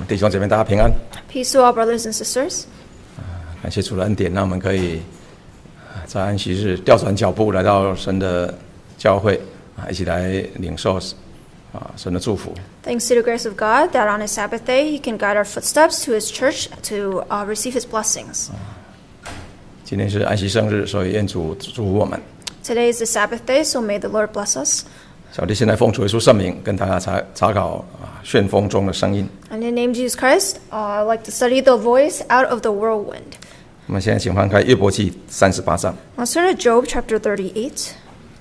弟兄姐妹，大家平安。 Peace to all brothers and sisters. 感谢主的恩典，让我们可以在安息日调转脚步，来到神的教会，一起来领受神的祝福。 Thanks to the grace of God that on His Sabbath day He can guide our footsteps to His church to receive His blessings. 今天是安息圣日，所以愿主祝福我们。 Today is the Sabbath day, so may the Lord bless us. 小弟现在奉主耶稣圣名，跟大家查考旋风中的声音。 And in the name of Jesus Christ, I'd like to study the voice out of the whirlwind. 我们现在请翻开约伯记38章。 Let's turn to Job chapter 38.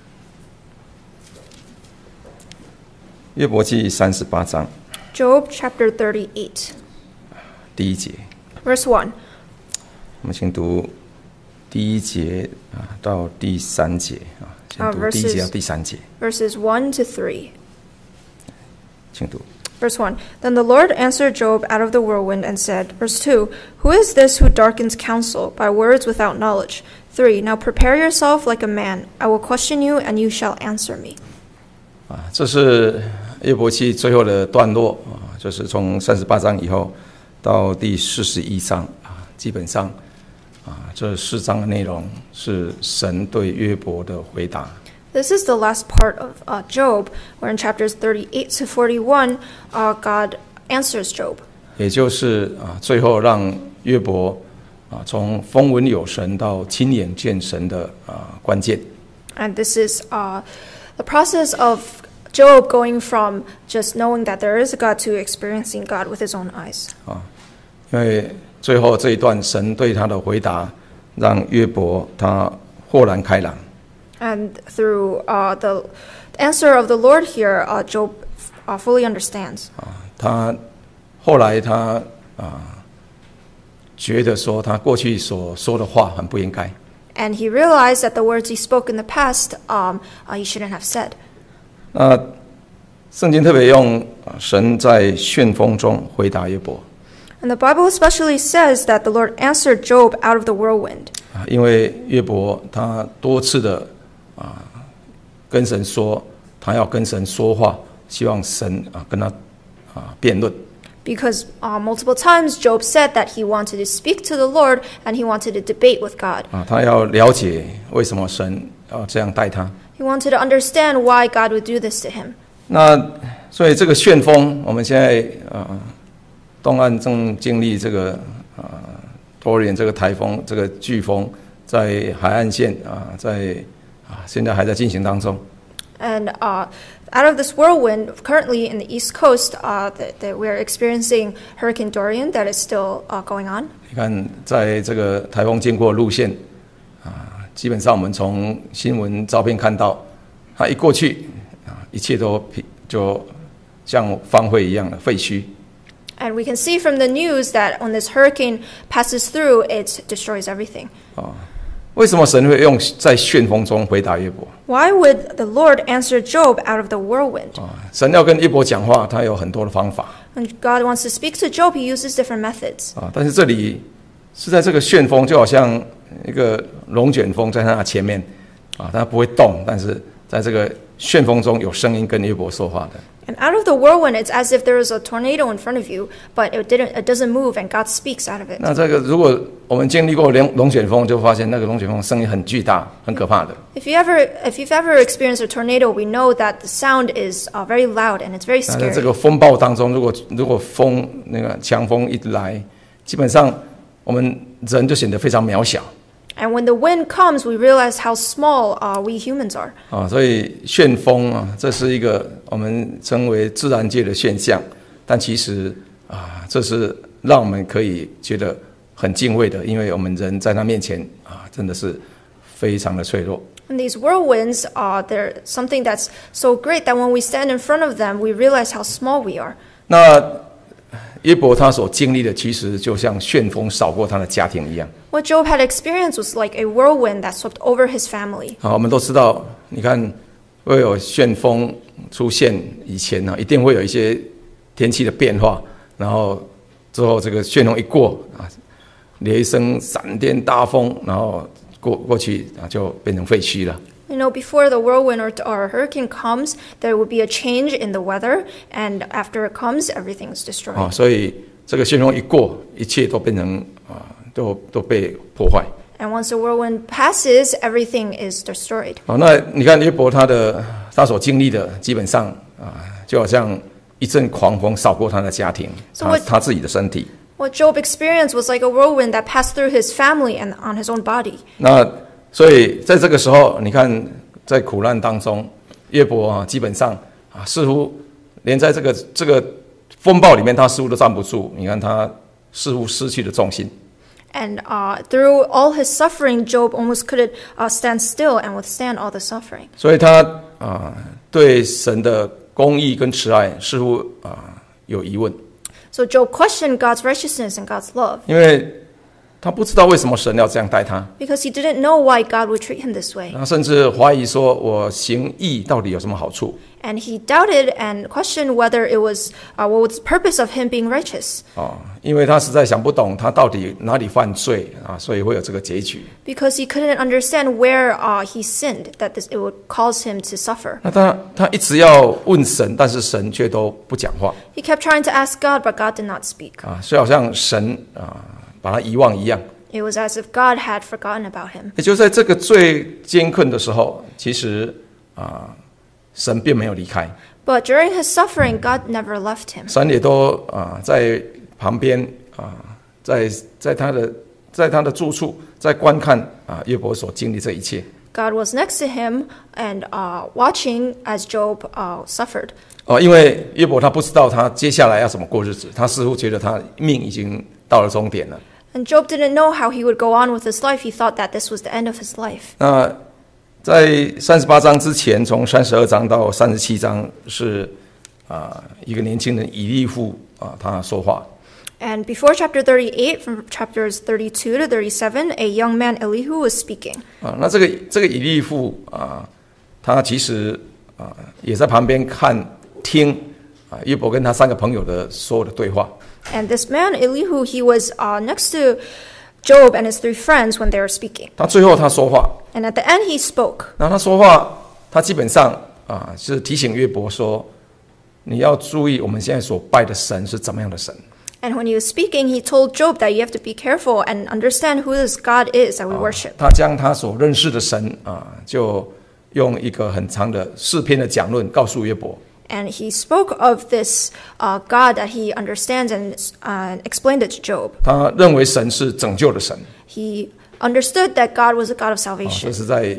约伯记38章 Job chapter 38, 第一节， verse 1. 我们请读第一节到第三节先读第一节到第三节， Verses 1 to 3. 请读。 Verse 1. Then the Lord answered Job out of the whirlwind and said, Verse 2. Who is this who darkens counsel by words without knowledge? 3. Now prepare yourself like a man. I will question you, and you shall answer me. 这是约伯记最后的段落就是从38章以后到第41章基本上这4章的内容是神对约伯的回答。 This is the last part of Job, where in chapters 38 to 41, God answers Job. 也就是最后让约伯从风闻有神到亲眼见神的关键。 And this is the process of Job going from just knowing that there is a God to experiencing God with his own eyes. 因为最后这一段神对他的回答让约伯他豁然开朗。 And through the answer of the Lord here, Job fully understands. 他后来他觉得说他过去所说的话很不应该。 And he realized that the words he spoke in the past, he shouldn't have said. 那圣经特别用神在旋风中回答约伯， And the Bible especially says that the Lord answered Job out of the whirlwind. 因为约伯他多次的跟神说，他要跟神说话，希望神跟他辩论。 Because multiple times Job said that he wanted to speak to the Lord and he wanted to debate with God. 他要了解为什么神要这样待他。 He wanted to understand why God would do this to him. 那所以这个旋风，我们现在东岸正经历这个Dorian 这个台风，这个飓风在海岸线在现在还在进行当中。 And out of this whirlwind, currently in the East Coast, that we're experiencing Hurricane Dorian that is still going on. 你看，在这个台风经过路线基本上我们从新闻照片看到，它一过去一切都就像荒废一样的废墟。 And we can see from the news that when this hurricane passes through, it destroys everything. 为什么神会用在旋风中回答约伯？ Why would the Lord answer Job out of the whirlwind? 神要跟约伯讲话，他有很多的方法。 When God wants to speak to Job, he uses different methods. 但是这里是在这个旋风，就好像一个龙卷风在他前面它不会动，但是在这个旋风中有声音跟约伯说话的。 And out of the whirlwind, it's as if there is a tornado in front of you, but it doesn't move, and God speaks out of it. 那这个如果我们经历过龙卷风，就发现那个龙卷风声音很巨大，很可怕的。 If you've ever experienced a tornado, we know that the sound is very loud and it's very 那在这 scary. 个风暴当中，如果风那个强风一来，基本上我们人就显得非常渺小。 And when the wind comes, we realize how small we humans are. 所以旋风这是一个我们称为自然界的现象，但其实这是让我们可以觉得很敬畏的，因为我们人在他面前真的是非常的脆弱。 And these whirlwinds, they're something that's so great that when we stand in front of them, we realize how small we are. 那约伯他所经历的，其实就像旋风扫过他的家庭一样。 What Job had experienced was like a whirlwind that swept over his family. 我们都知道，你看会有旋风出现以前一定会有一些天气的变化，然后之后这个旋风一过雷声、闪电、大风，然后过去就变成废墟了。 You know, before the whirlwind or hurricane comes, there would be a change in the weather, and after it comes, everything is destroyed. 所以这个旋风一过，一切都变成都被破坏。 And once the whirlwind passes, everything is destroyed. 那你看约伯他所经历的，基本上就好像一阵狂风扫过他的家庭，他自己的身体。 What Job experienced was like a whirlwind that passed through his family and on his own body. 那所以在这个时候，你看在苦难当中，约伯基本上似乎连在这个风暴里面，他似乎都站不住。你看他似乎失去了重心。 And through all his suffering, Job almost couldn't stand still and withstand all the suffering. 所以他对神的公义跟慈爱似乎有疑问。 So Job questioned God's righteousness and God's love. 因为他不知道为什么神要这样待他。 Because he didn't know why God would treat him this way. 他甚至怀疑说，我行义到底有什么好处？ And he doubted and questioned whether it was what was the purpose of him being righteous. 因为他实在想不懂他到底哪里犯罪所以会有这个结局。 Because he couldn't understand where he sinned, that it would cause him to suffer. 那他一直要问神，但是神却都不讲话。 He kept trying to ask God, but God did not speak. 所以好像神把他遗忘一样。 It was as if God had forgotten about him. 也就在这个最艰困的时候，其实神并没有离开。 But during his suffering, God never left him. 神也都在旁边在他的住处，在观看约伯所经历这一切。 God was next to him and watching as Job suffered. 因为约伯他不知道他接下来要怎么过日子，他似乎觉得他命已经到了终点了。 And Job didn't know how he would go on with his life. He thought that this was the end of his life. 那在38章之前，从32章到37章是一个年轻人以利户他说话。 And before chapter 38, from chapters 32 to 37, a young man Elihu was speaking. 那这个以利户他其实也在旁边听约伯跟他3个朋友的所有的对话。 And this man Elihu, he was next to Job and his 3 friends when they were speaking. 他最后他说话。 And at the end he spoke. 那他说话，他基本上是提醒约伯说，你要注意我们现在所拜的神是怎么样的神。 And when he was speaking, he told Job that you have to be careful and understand who this God is that we worship. 他将他所认识的神就用一个很长的诗篇的讲论告诉约伯。 And he spoke of this God that he understands and explained it to Job. 他认为神是拯救的神。 He understood that God was a God of salvation. 这是在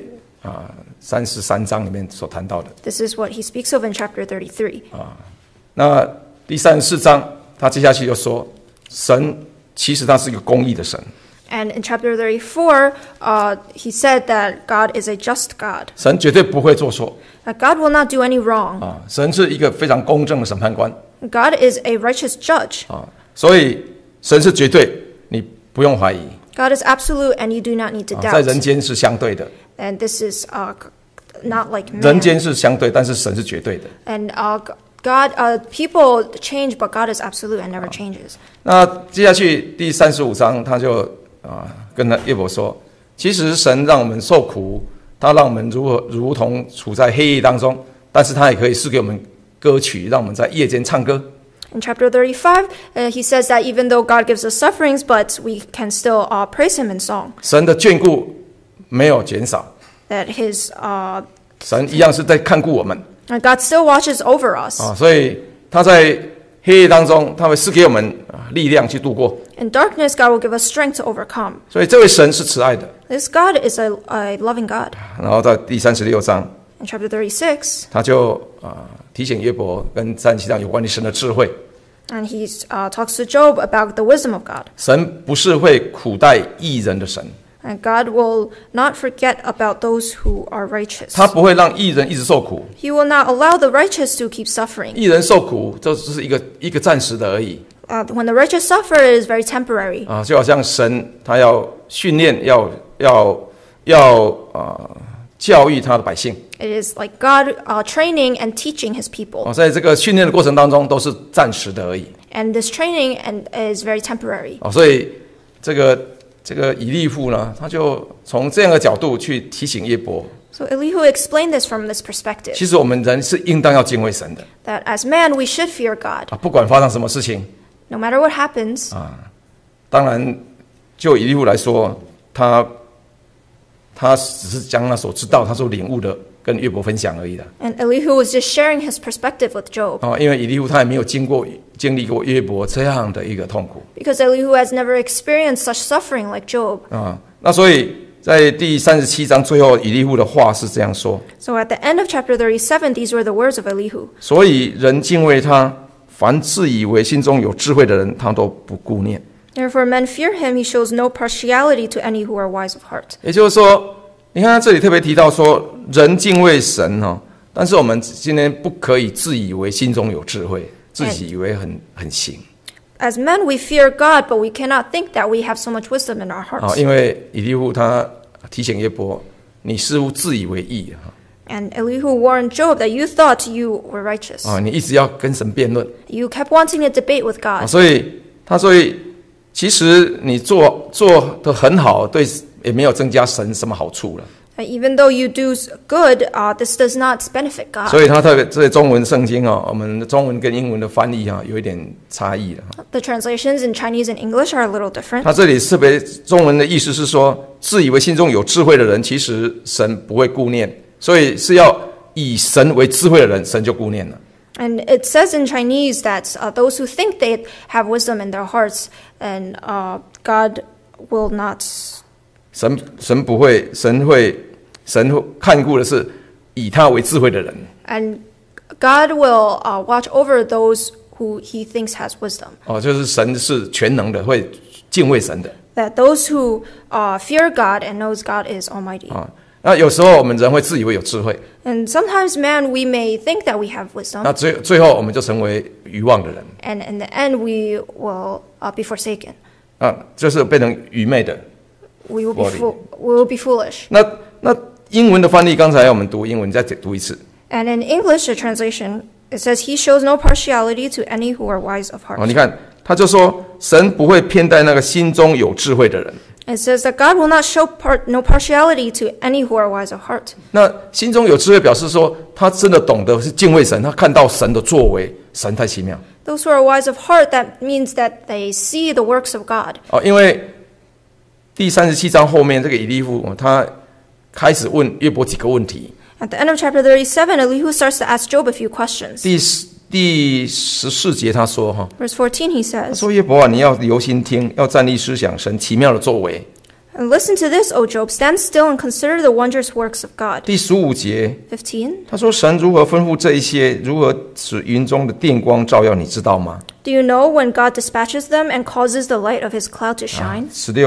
33章里面所谈到的。 This is what he speaks of in chapter 33. 那第34章，他接下去就说，神其实他是一个公义的神。 And in chapter 34, he said that God is a just God. 神绝对不会做错。 That God will not do any wrong. 神是一个非常公正的审判官。 God is a righteous judge. 所以神是绝对，你不用怀疑。 God is absolute, and you do not need to doubt. 在人间是相对的。 And this is not like man. 人间是相对，但是神是绝对的。 And God, people change, but God is absolute and never changes. 那接下去第35章，他就跟约伯说，其实神让我们受苦，他让我们如同处在黑夜当中，但是他也可以赐给我们歌曲，让我们在夜间唱歌。 In chapter 35, he says that even though God gives us sufferings, but we can still praise him in song. 神的眷顾没有减少。 That his 神一样是在看顾我们。 And God still watches over us. 所以他在黑夜当中，他会赐给我们力量去度过。 In darkness, God will give us strength to overcome. 所以这位神是慈爱的。 This God is a loving God. 然后在第36章， In chapter 36, 他就提醒约伯跟37章有关于神的智慧。 and he talks to Job about the wisdom of God. 神不是会苦待义人的神。 And God will not forget about those who are righteous. 他不会让义人一直受苦。 He will not allow the righteous to keep suffering. 义人受苦，这只是一个暂时的而已。 When the righteous suffer, it is very temporary. 就好像神他要训练，要教育他的百姓。 It is like God training and teaching his people. 在这个训练的过程当中，都是暂时的而已。 And this training is very temporary. 所以这个以利户呢，他就从这样的角度去提醒约伯。 So Elihu explained this from this perspective, 其实我们人是应当要敬畏神的 that as man we should fear God. 不管发生什么事情 No matter what happens, 当然就以利户来说，他只是将他所知道他所领悟的跟约伯分享而已的 and Elihu was just sharing his perspective with Job, 因为以利户他也没有经历过约伯这样的一个痛苦 because Elihu has never experienced such suffering like Job. 那所以在第37章最后，以利户的话是这样说： So at the end of chapter 37, these were the words of Elihu. 所以人敬畏他，凡自以为心中有智慧的人，他都不顾念。 Therefore men fear him, he shows no partiality to any who are wise of heart. 也就是说，你看他这里特别提到说，人敬畏神但是我们今天不可以自以为心中有智慧，自己以为很行。 As men, we fear God, but we cannot think that we have so much wisdom in our hearts. 因为以利户他提醒约伯，你似乎自以为义 And Elihu warned Job that you thought you were righteous. 你一直要跟神辩论 You kept wanting to debate with God. 所以其实你做得很好，对也没有增加神什么好处了。 Even though you do good, this does not benefit God. 所以他特别这些中文圣经我们中文跟英文的翻译有一点差异了。 The translations in Chinese and English are a little different. 他这里特别中文的意思是说，自以为心中有智慧的人，其实神不会顾念，所以是要以神为智慧的人，神就顾念了。 And it says in Chinese that those who think they have wisdom in their hearts, and God will not. 神不会，神看顾的是以他为智慧的人。 And God will watch over those who He thinks has wisdom. 就是神是全能的，会敬畏神的。 That those who fear God and knows God is Almighty. 那有时候我们人会自以为有智慧， And sometimes, man, we may think that we have 那 wisdom, 最后我们就成为愚妄的人， and in the end, we will be forsaken. 就是变成愚昧的。 We will be foolish. 那英文的翻译，刚才我们读英文，你再读一次。 And in English, the translation, it says, He shows no partiality to any who are wise of heart. 你看，他就说神不会偏待那个心中有智慧的人。 It says that God will not show no partiality to any who are wise of heart. 那心中有智慧，表示说他真的懂得是敬畏神，他看到神的作为，神太奇妙。 Those who are wise of heart, that means that they see the works of God. 因为第37章后面这个以利户，他开始问约伯几个问题。 At the end of chapter 37, Elihu starts to ask Job a few questions. 第14节他说 Verse 14, he 他 says, 说约伯你要留心听，要站立思想神奇妙的作为。 And listen to this, O Job, stand still and consider the wondrous works of God. 第15节 15, 他说神如何吩咐这一些，如何使云中的电光照耀，你知道吗？ Do you know when God dispatches them and causes the light of His cloud to shine?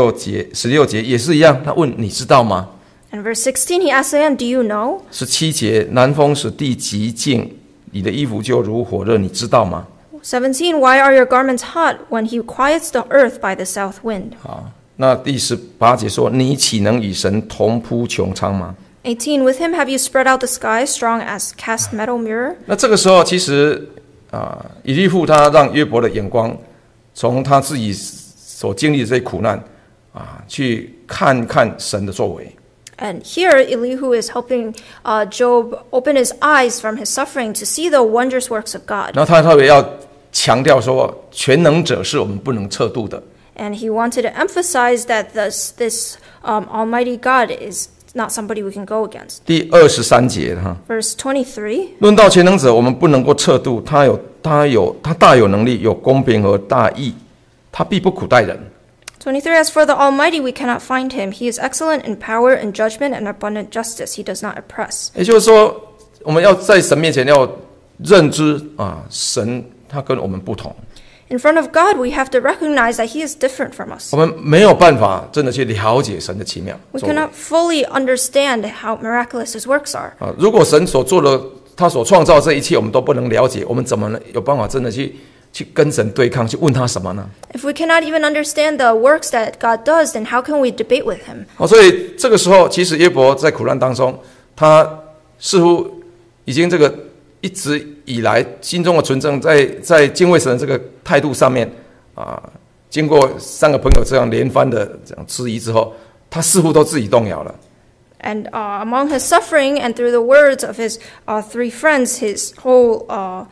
16节也是一样，他问你知道吗？ And verse 16, he asks again, Do you know? 17节南风使地极静，你的衣服就如火热，你知道吗？ 17, why are your garments hot when He quiets the earth by the south wind? 那第18节说，你岂能与神同铺穹苍吗？ 18, with Him have you spread out the sky, strong as cast metal mirror? 那这个时候，其实以利户他让约伯的眼光从他自己所经历的这些苦难去看看神的作为。 And here, Elihu is helping Job open his eyes from his suffering to see the wondrous works of God. 然后他特别要强调说，全能者是我们不能测度的。 And he wanted to emphasize that this Almighty God is not somebody we can go against. 第23节 Verse 23, 论到全能者，我们不能够测度，他大有能力，有公平和大义，他必不苦待人。 23, as for the Almighty, we cannot find Him. He is excellent in power and judgment and abundant justice. He does not oppress. 也就是说，我们要在神面前要认知神他跟我们不同。 In front of God, we have to recognize that He is different from us. 我们没有办法真的去了解神的奇妙 We 作为 cannot fully understand how miraculous His works are. 如果神所做的，他所创造这一切，我们都不能了解，我们怎么能有办法真的去跟神对抗，去问他什么呢？ If we cannot even understand the works that God does, then how can we debate with Him? 所以这个时候，其实约伯在苦难当中，他似乎已经这个一直以来心中的纯正，在敬畏神的这个态度上面经过3个朋友这样连番的这样质疑之后，他似乎都自己动摇了。 And among his suffering and through the words of his 3 friends, his whole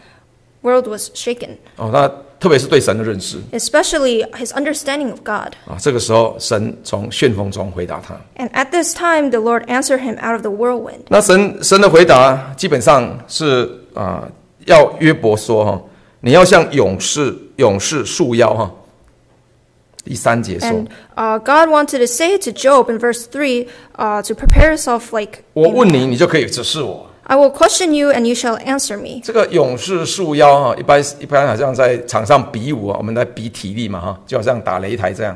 world was shaken. 那特别是对神的认识 Especially his understanding of God. 这个时候神从旋风中回答他。 And at this time, the Lord answered him out of the whirlwind. 那神的回答基本上是要约伯说你要像勇士束腰第3节说 And God wanted to say to Job in verse 3 to prepare yourself like 我问你，你就可以指示我。 I will question you and you shall answer me. 这个勇士束腰一般好像在场上比武我们在比体力嘛就好像打擂台这样。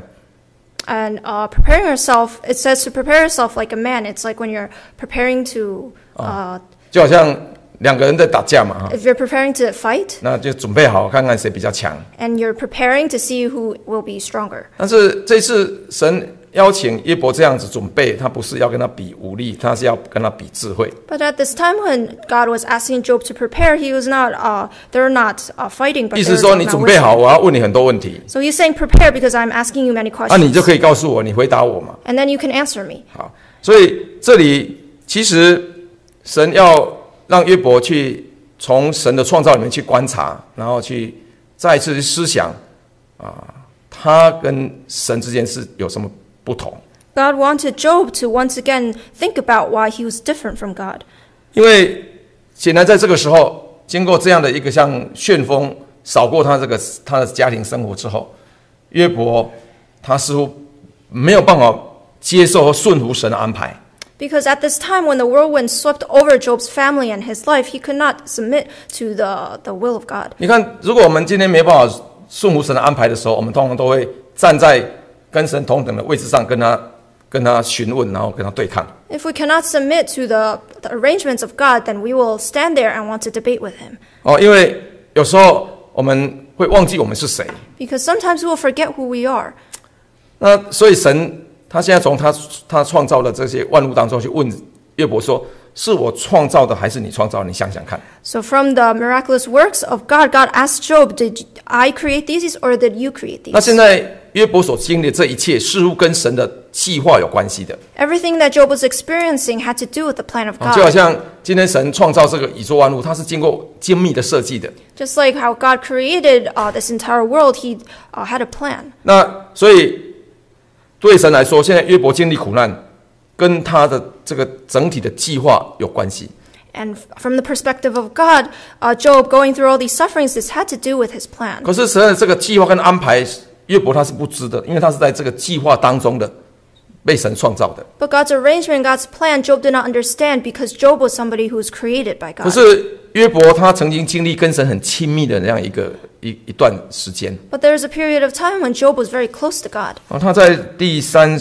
And preparing yourself, it says to prepare yourself like a man. It's like when you're preparing to 就好像2个人在打架嘛 if you're preparing to fight 那就准备好看看谁比较强。 and you're preparing to see who will be stronger. 但是这次神邀请约伯这样子准备，他不是要跟他比武力，他是要跟他比智慧。 But at this time when God was asking Job to prepare, he was not, they're not fighting, but 意思 they're 是说你 not 准备好， wisdom. 我要问你很多问题， So he's saying prepare because I'm asking you many 你就 questions. 可以告诉我，你回答我嘛。 And then you can answer me. 好，所以这里其实神要让约伯去从神的创造里面去观察，然后去再一次去思想他跟神之间是有什么不同。 God wanted Job to once again think about why he was different from God. 因为显然在这个时候，经过这样的一个像旋风扫过他的家庭生活之后，约伯他似乎没有办法接受和顺服神的安排。 Because at this time when the whirlwind swept over Job's family and his life, he could not submit to the will of God. 你看，如果我们今天没办法顺服神的安排的时候，我们通常都会站在跟神同等的位置上，跟他询问，然后跟他对抗。 If we cannot submit to the arrangements of God, then we will stand there and want to debate with him. 因为有时候我们会忘记我们是谁。 Because sometimes we will forget who we are. 那所以神他现在从他创造的这些万物当中去问约伯说：“是我创造的，还是你创造的？你想想看。” So from the miraculous works of God, God asked Job, did I create these or did you create 那 these? 现在约伯所经历的这一切，似乎跟神的计划有关系的。 Everything that Job was experiencing had to do with the plan of 就好 God. 像今天神创造这个宇宙万物，它是经过精密的设计的。 Just like how God created this entire world, he had a plan. 那所以对神来说，现在约伯经历苦难，跟他的这个整体的计划有关系。 And from the perspective of God, Job going through all these sufferings, this had to do with his plan. 可是神的这个计划跟安排，约伯他是不知的，因为他是在这个计划当中的被神创造的。 But God's arrangement, God's plan, Job did not understand because Job was somebody who was created by 可 God. 是约伯他曾经经历跟神很亲密的那样一段时间。 But there was a period of time when Job was very close to God. 他在第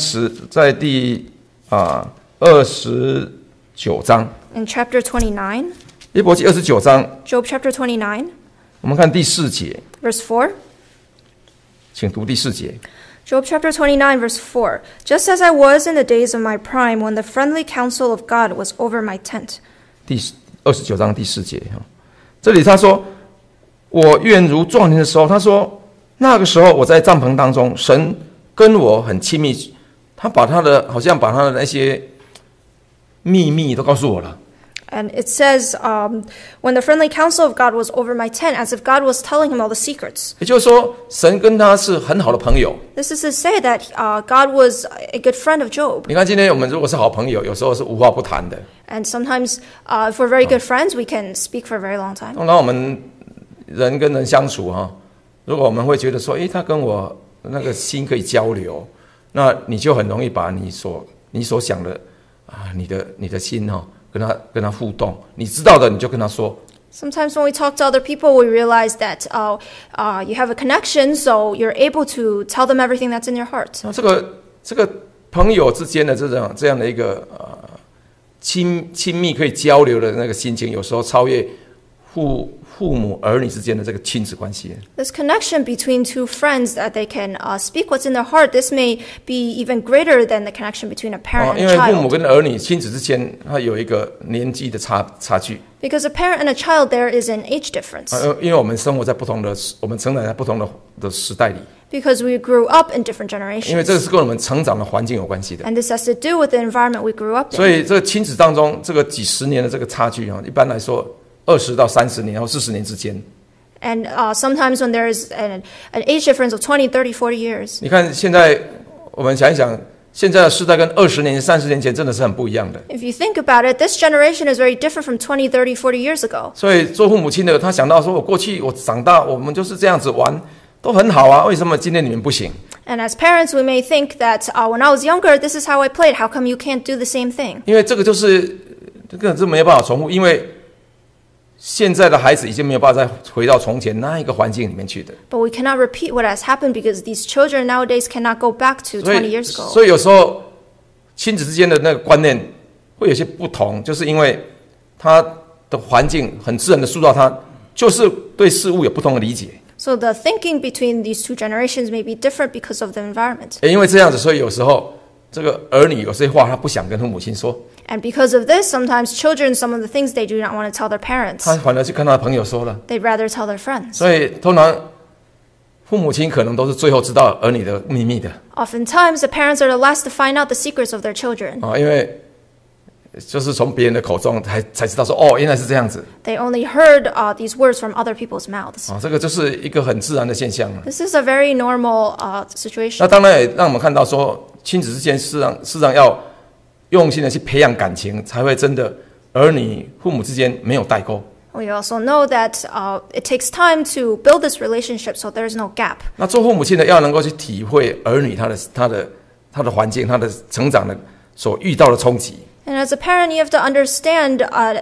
29章， In chapter 29, 约伯记29章， Job chapter 29, 我们看第4节， verse 4. 请读第4节。 Job chapter 29, verse 4. Just as I was in the days of my prime, when the friendly counsel of God was over my tent. 第29章第4节这里他说：“我愿如壮年的时候。”他说：“那个时候我在帐篷当中，神跟我很亲密，他好像把他的那些秘密都告诉我了。” And it says, when the friendly counsel of God was over my tent, as if God was telling him all the secrets. 也就是说，神跟他是很好的朋友。 This is to say that God was a good friend of Job. 你看，今天我们如果是好朋友，有时候是无话不谈的。 And sometimes, if we're very good friends, we can speak for a very long time. 当然，我们人跟人相处如果我们会觉得说，他跟我那个心可以交流，那你就很容易把你所想的你的心跟他互动，你知道的你就跟他说。 Sometimes when we talk to other people, we realize that you have a connection, so you're able to tell them everything that's in your heart. 那这个朋友之间的这样的一个亲密可以交流的那个心情，有时候超越父母儿女之间的这个亲子关系。 This connection between two friends that they can speak what's in their heart, this may be even greater than the connection between a parent 因 and 为 a 父母 child. 跟儿女亲子之间，它有一个年纪的差距。 Because a parent and a child, there is an age difference. 因为我们生活在我们成长在不同的时代里。 Because we grew up in different 因为这 generations. 个是跟我们成长的环境有关系的。 And this has to do with the environment we grew up 所 in. 以这个亲子当中，这个几十年的这个差距一般来说20到30年或40年之间。 And sometimes when there is an age difference of 20, 30, 40 years. 你看现在我们想一想，现在的世代跟20年、30年前真的是很不一样的。 If you think about it, this generation is very different from 20, 30, 40 years ago. 所以做父母亲的，他想到说，我过去我长大，我们就是这样子玩，都很好啊，为什么今天你们不行？ And as parents, we may think that when I was younger, this is how I played. How come you can't do the same thing? 因为这个就是这个是没有办法重复，因为现在的孩子已经没有办法再回到从前那一个环境里面去的。 But we cannot repeat what has happened because these children nowadays cannot go back to 20 years ago. 所以有时候亲子之间的那个观念会有些不同，就是因为他的环境很自然的塑造他，就是对事物有不同的理解。 So the thinking between these two generations may be different because of the environment. 也因为这样子，所以有时候这个儿女有些话他不想跟父母亲说， And because of this, sometimes children, some of the things they do not want to tell their parents. 他反而去跟他的朋友说了。 They'd rather tell their friends. 所以通常父母亲可能都是最后知道儿女的秘密的 Oftentimes, the parents are the last to find out the secrets of their children. 啊，因为就是从别人的口中才知道说，哦，原来是这样子 They only heard these words from other people's mouths. 啊，这个就是一个很自然的现象。 This is a very normal 那 situation. 当然也让我们看到说，亲子之间事实上要用心的去培养感情，才会真的儿女父母之间没有代沟。 We also know that it takes time to build this relationship, so there's no gap. 那做父母亲的要能够去体会儿女他的环境、他的成长的所遇到的冲击。 And as a parent, you have to understand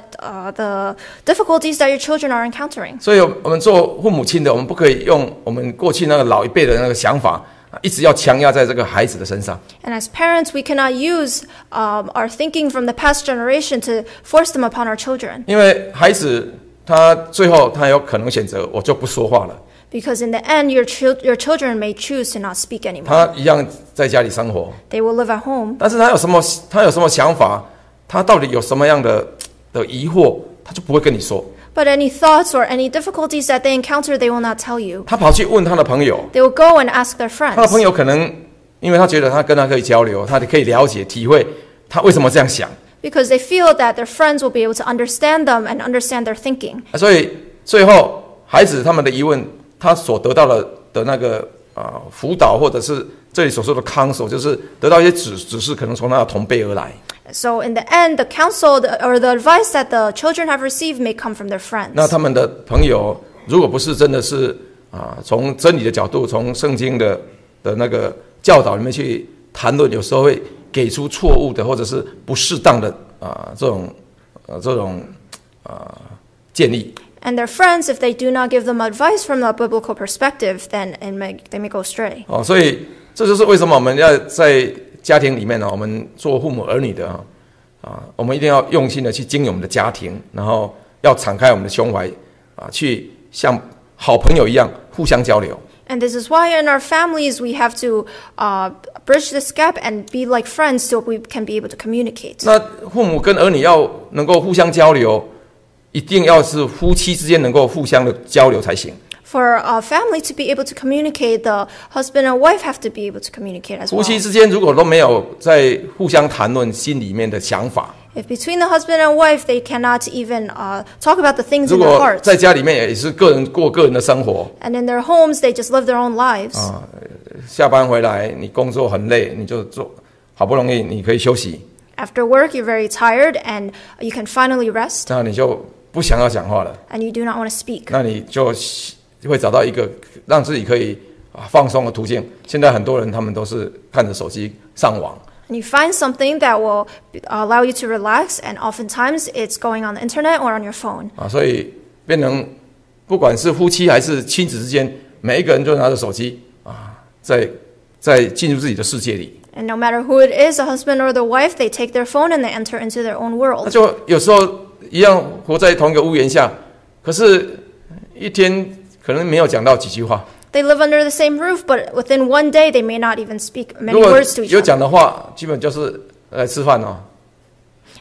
the difficulties that your children are encountering. 所以，我们做父母亲的，我们不可以用我们过去那个老一辈的那个想法，一直要强压在这个孩子的身上。 And as parents, we cannot use our thinking from the past generation to force them upon our children. 因为孩子他最后他有可能选择，我就不说话了。 Because in the end, your children may choose to not speak anymore. 他一样在家里生活， They will live at home. 但是他有什么想法，他到底有什么样的疑惑，他就不会跟你说。 But any thoughts or any difficulties that they encounter, they will not tell you. 他跑去问他的朋友， They will go and ask their 他的朋 friends. 友可能因为他觉得他跟他可以交流，他可以了解、体会他为什么这样想， Because they feel that their friends will be able to understand them and understand their thinking. 所以最后孩子他们的疑问，他所得到的那个辅导，或者是这里所说的 counsel， 就是得到一些指示，可能从他的同辈而来。 So in the end, the counsel or the advice that the children have received may come from their friends. 那他们的朋友如果不是真的是从真理的角度，从圣经的那个教导里面去谈论，有时候会给出错误的或者是不适当的这种建议。 And their friends, if they do not give them advice from the biblical perspective, then they may go astray. 所以这就是为什么我们要在家庭里面呢，我们做父母儿女的我们一定要用心的去经营我们的家庭，然后要敞开我们的胸怀去像好朋友一样互相交流。 And this is why in our families we have to bridge this gap and be like friends so we can be able to communicate. 那父母跟儿女要能够互相交流，一定要是夫妻之间能够互相的交流才行。 For a family to be able to communicate, the husband and wife have to be able to communicate as 夫 well. 妻之间如果都没有在互相谈论心里面的想法， If between the husband and wife they cannot even talk about the things 如 in their 果 hearts, 在家里面也是个人过个人的生活， and in their homes they just live their own lives. 下班回来你工作很累，你就好不容易你可以休息， After work, you're very tired and you can finally rest, 那你就不想要讲话了， and you do not want to speak. 那你就会找到一个让自己可以放松的途径。现在很多人他们都是看着手机上网。 And you find something that will allow you to relax, and oftentimes it's going on the internet or on your phone. 所以变成不管是夫妻还是亲子之间，每一个人就拿着手机在进入自己的世界里。 And no matter who it is, the husband or the wife, they take their phone and they enter into their own 那 world. 就有时候一样活在同一个屋檐下，可是一天可能没有讲到几句话。 They live under the same roof, but within one day they may not even speak 如 many 果 words to each 有 other. 讲的话，基本就是来吃饭哦。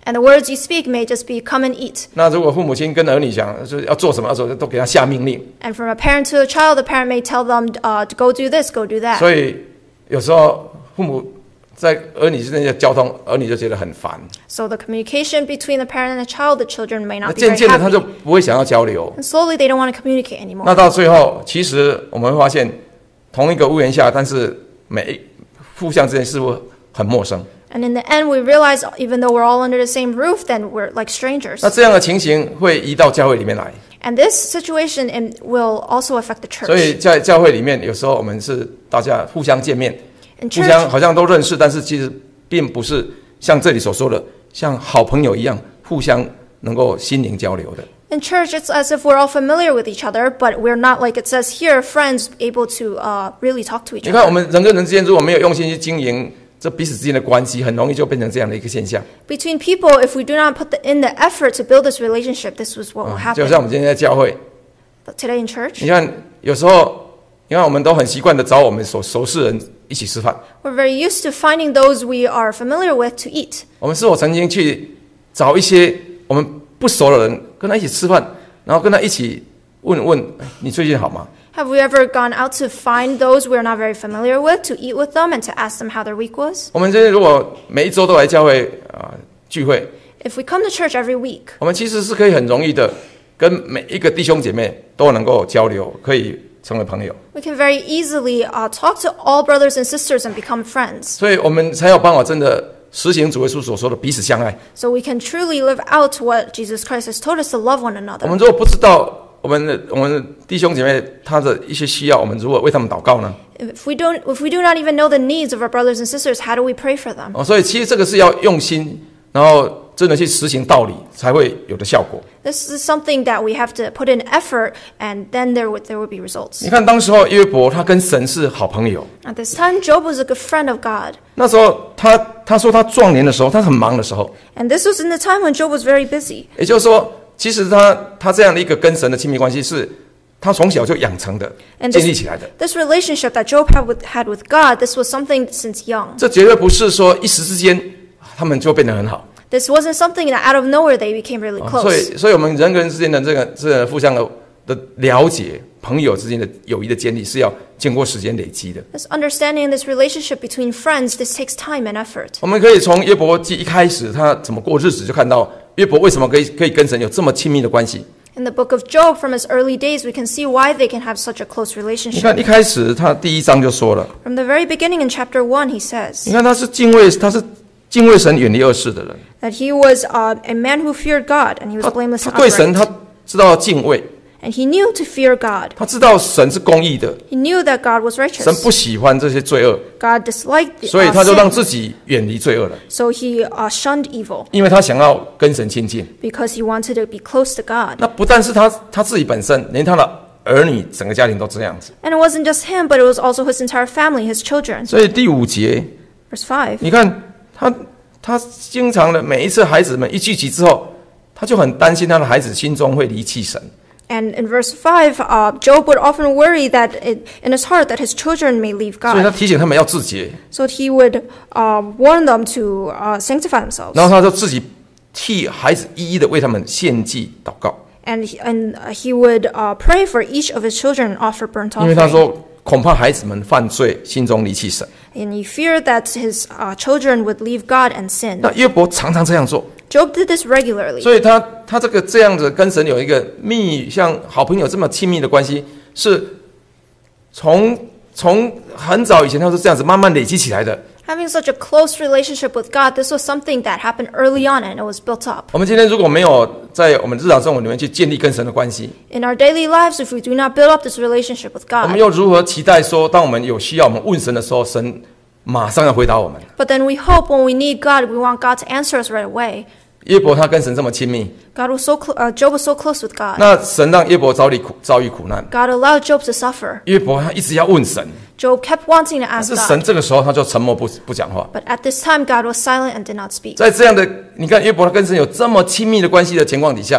And the words you speak may just be come and eat. 那如果父母亲跟儿女讲，就是要做什么要做，都给他下命令。 And from a parent to a child, the parent may tell them to go do this, go do that. 所以有时候父母在儿女之间的交通，儿女就觉得很烦。 So the communication between the parent and the child, the children may 那 not be 渐 very 渐的他就 happy. 不会想要交流。 And slowly they don't want to communicate 那 anymore. 到最后，其实我们会发现，同一个屋檐下，但是互相之间似乎很陌生。 And in the end, we realize even though we're all under the same roof, then we're like strangers. 那这样的情形会移到教会里面来。 And this situation will also affect the 所以 church. 在教会里面，有时候我们是大家互相见面， In 互相 church, 好像都认识，但是其实并不是像这里所说的，像好朋友一样，互相能够心灵交流的。 in church, it's as if we're all familiar with each other, but we're not like it says here, friends able to really talk to each 你看，我 other. 们人跟人之间如果没有用心去经营这彼此之间的关系，很容易就变成这样的一个现象。 Between people, if we do not put in the effort to build this relationship, this was what will 就 happen. 像我们今天在教会， But today in church, 你看有时候，你看我们都很习惯的找我们所熟识的人一起吃饭。 we're very used to finding those we are familiar with to eat. 我们是否曾经去找一些我们不熟的人，跟他一起吃饭，然后跟他一起问你最近好吗？ Have we ever gone out to find those we're not very familiar with, to eat with them, and to ask them how their week was? 我们这如果每一周都来教会聚会， If we come to church every week, 我们其实是可以很容易的跟每一个弟兄姐妹都能够交流，可以成为朋友。 we can very easily talk to all brothers and sisters and become friends. 所以我们才有办法真的实行主耶稣所说的彼此相爱。 So we can truly live out what Jesus Christ has told us to love one 我 another. 们如果不知道我们的弟兄姐妹他的一些需要，我们如何为他们祷告呢？ If we do not even know the needs of our brothers and sisters, how do we pray for them? 所以其实这个是要用心，然后真的去实行道理，才会有的效果。 This is something that we have to put in effort, and then there would be results. 你看，当时候约伯他跟神是好朋友。 At this time, Job was a good friend of God. 那时候他说他壮年的时候，他很忙的时候， And this was in the time when Job was very busy. 也就是说，其实他这样的一个跟神的亲密关系，是他从小就养成的、 And 建立起来的。 this relationship that Job had with God, this was something since young. 这绝对不是说一时之间他们就变得很好。 This wasn't something that out of nowhere they became really 所 close. 以我们人跟人之间的这个互相的了解，朋友之间的友谊的建立，是要经过时间累积的。 This understanding, this relationship between friends, this takes time and effort. 我们可以从约伯记一开始他怎么过日子，就看到约伯为什么可以跟神有这么亲密的关系。 In the book of Job, from his early days, we can see why they can have such a close 你 relationship. 看一开始他第一章就说了， From the very beginning in chapter 1, he says 你看他是敬畏神、远离恶事的人。 that he was a man who feared God, and he was blameless 他 and 对神 upright. 他知道要敬畏， And he knew to fear God. 他知道神是公义的， He knew that God was 神 righteous. 不喜欢这些罪恶， God disliked 所以他就让 sin, 自己远离罪恶了， so he shunned evil 因为他想要跟神亲近。 because he wanted to be close to God. 那不但是他自己本身，连他的儿女整个家庭都这样子。 And it wasn't just him, but it was also his entire family, his children. 所以第5节， Verse 5. 你看他经常的每一次孩子们一聚集之后，他就很担心他的孩子心中会离弃神。 And in verse 5, Job would often worry that in his heart that his children may leave 所以他 God. 提醒他们要自洁， So he would warn them to sanctify themselves. 然后他就自己替孩子一一的为他们献祭祷告， And he would pray for each of his children and offer burnt 因为他 offering. 说恐怕孩子们犯罪，心中离弃神。 And he feared that his children would leave God and sin. 那约伯常常这样做， Job did this regularly. 所以他这样子跟神有一个像好朋友这么亲密的关系，是从很早以前他是这样子慢慢累积起来的。 Having such a close relationship with God, this was something that happened early on and it was built up. 我们今天如果没有在我们日常生活里面去建立跟神的关系， In our daily lives, if we do not build up this relationship with 我们 God, 又如何期待说，当我们有需要，我们问神的时候，神马上要回答我们？ but then we hope when we need God, we want God to answer us right away. 约伯他跟神这么亲密， God was Job was so close with God. 那神让约伯遭遇苦难， God allowed Job to suffer. 约伯他一直要问神， Job kept wanting to 但 ask 是神 God. 这个时候他就沉默不讲话。 But at this time, God was silent and did not speak. 在这样的你看约伯他跟神有这么亲密的关系的情况底下，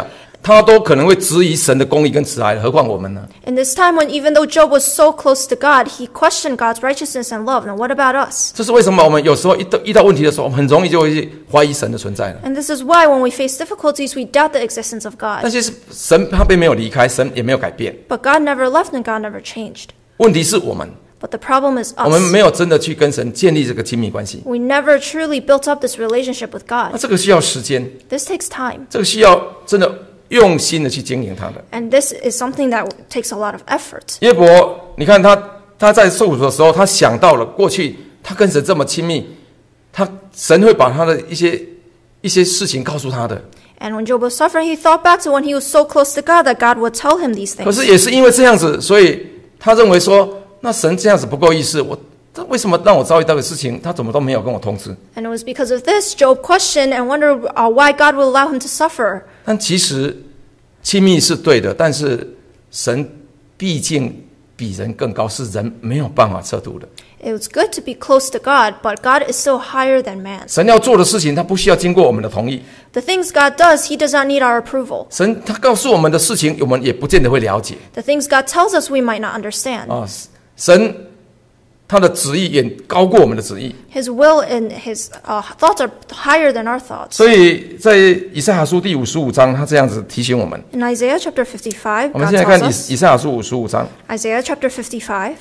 他都可能会质疑神的公义跟慈爱，何况我们呢？ In this time when even though Job was so close to God, he questioned God's righteousness and love. Now what about us? 这是为什么我们有时候遇到问题的时候，我们很容易就会去怀疑神的存在了。 And this is why when we face difficulties, we doubt the existence of 但 God. 是神他并没有离开，神也没有改变。 But God never left and God never changed. 问题是我们， But the problem is 我们 us. 没有真的去跟神建立这个亲密关系。 We never truly built up this relationship with 那 God. 这个需要时间， This takes time. 这个需要真的用心的去经营它的。 And this is something that takes a lot of effort. 约伯，你看他在受苦的时候，他想到了过去他跟神这么亲密，神会把他的一些事情告诉他的。 And when Job was suffering, he thought back to when he was so close to God that God would tell him these 可 things. 是也是因为这样子，所以他认为说，那神这样子不够意思，他为什么让我遭遇到的事情，他怎么都没有跟我通知？ And it was because of this, Job questioned and wondered why God would allow him to suffer. 但其实亲密是对的，但是神毕竟比人更高，是人没有办法测度的。 It was good to be close to God, but God is still higher than man. 神要做的事情，他不需要经过我们的同意。 The things God does, he does not need our approval. 神他告诉我们的事情，我们也不见得会了解 The things God tells us, we might not understand. 啊。神他的旨意也高过我们的旨意， His will and his thoughts are higher than our thoughts. 所以在以赛亚书第55章，他这样子提醒我们。 In Isaiah chapter 55, 我们 God 现在看 tells us, 以赛亚书55章， Isaiah chapter 55,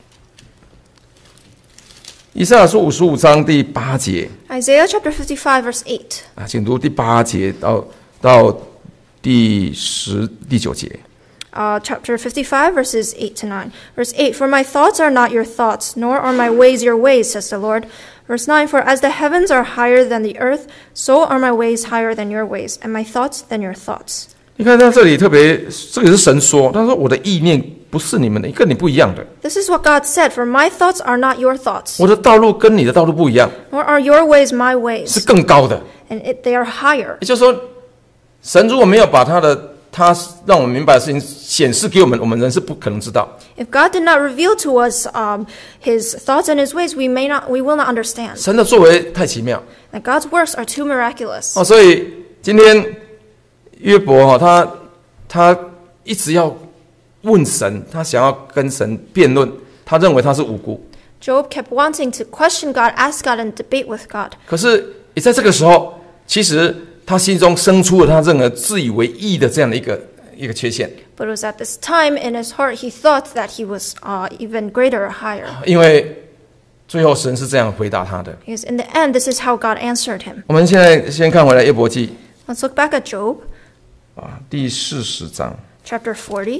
以赛亚书55章第8节 Isaiah chapter 55 verse 8. 啊，请读第8节到第9节。 Chapter 55 verses 8 to 9. Verse 8, For my thoughts are not your thoughts, nor are my ways your ways, says the Lord. Verse 9, For as the heavens are higher than the earth, so are my ways higher than your ways, and my thoughts than your thoughts. 你看他这里特别，这个是神说，他说我的意念不是你们的，跟你不一样的， This is what God said, For my thoughts are not your thoughts, 我的道路跟你的道路不一样， nor are your ways my 是 ways, 更高的。 and they are higher. 也就是说，神如果没有把他让我们明白的事情显示给我们，我们人是不可能知道。 If God did not reveal to us his thoughts and his ways, we will not understand. 神的作为太奇妙 And God's works are too miraculous. 哦，所以今天约伯他一直要问神，他想要跟神辩论，他认为他是无辜。 Job kept wanting to question God, ask God, and debate with God. 可是也在这个时候，其实他心中生出了他认为自以为义的这样的一个缺陷。 But it was at this time in his heart he thought that he was even greater or higher. 因为最后神是这样回答他的。 Because in the end, this is how God answered him. 我们现在先看回来约伯记 Let's look back at Job, 啊，第40章 chapter 40,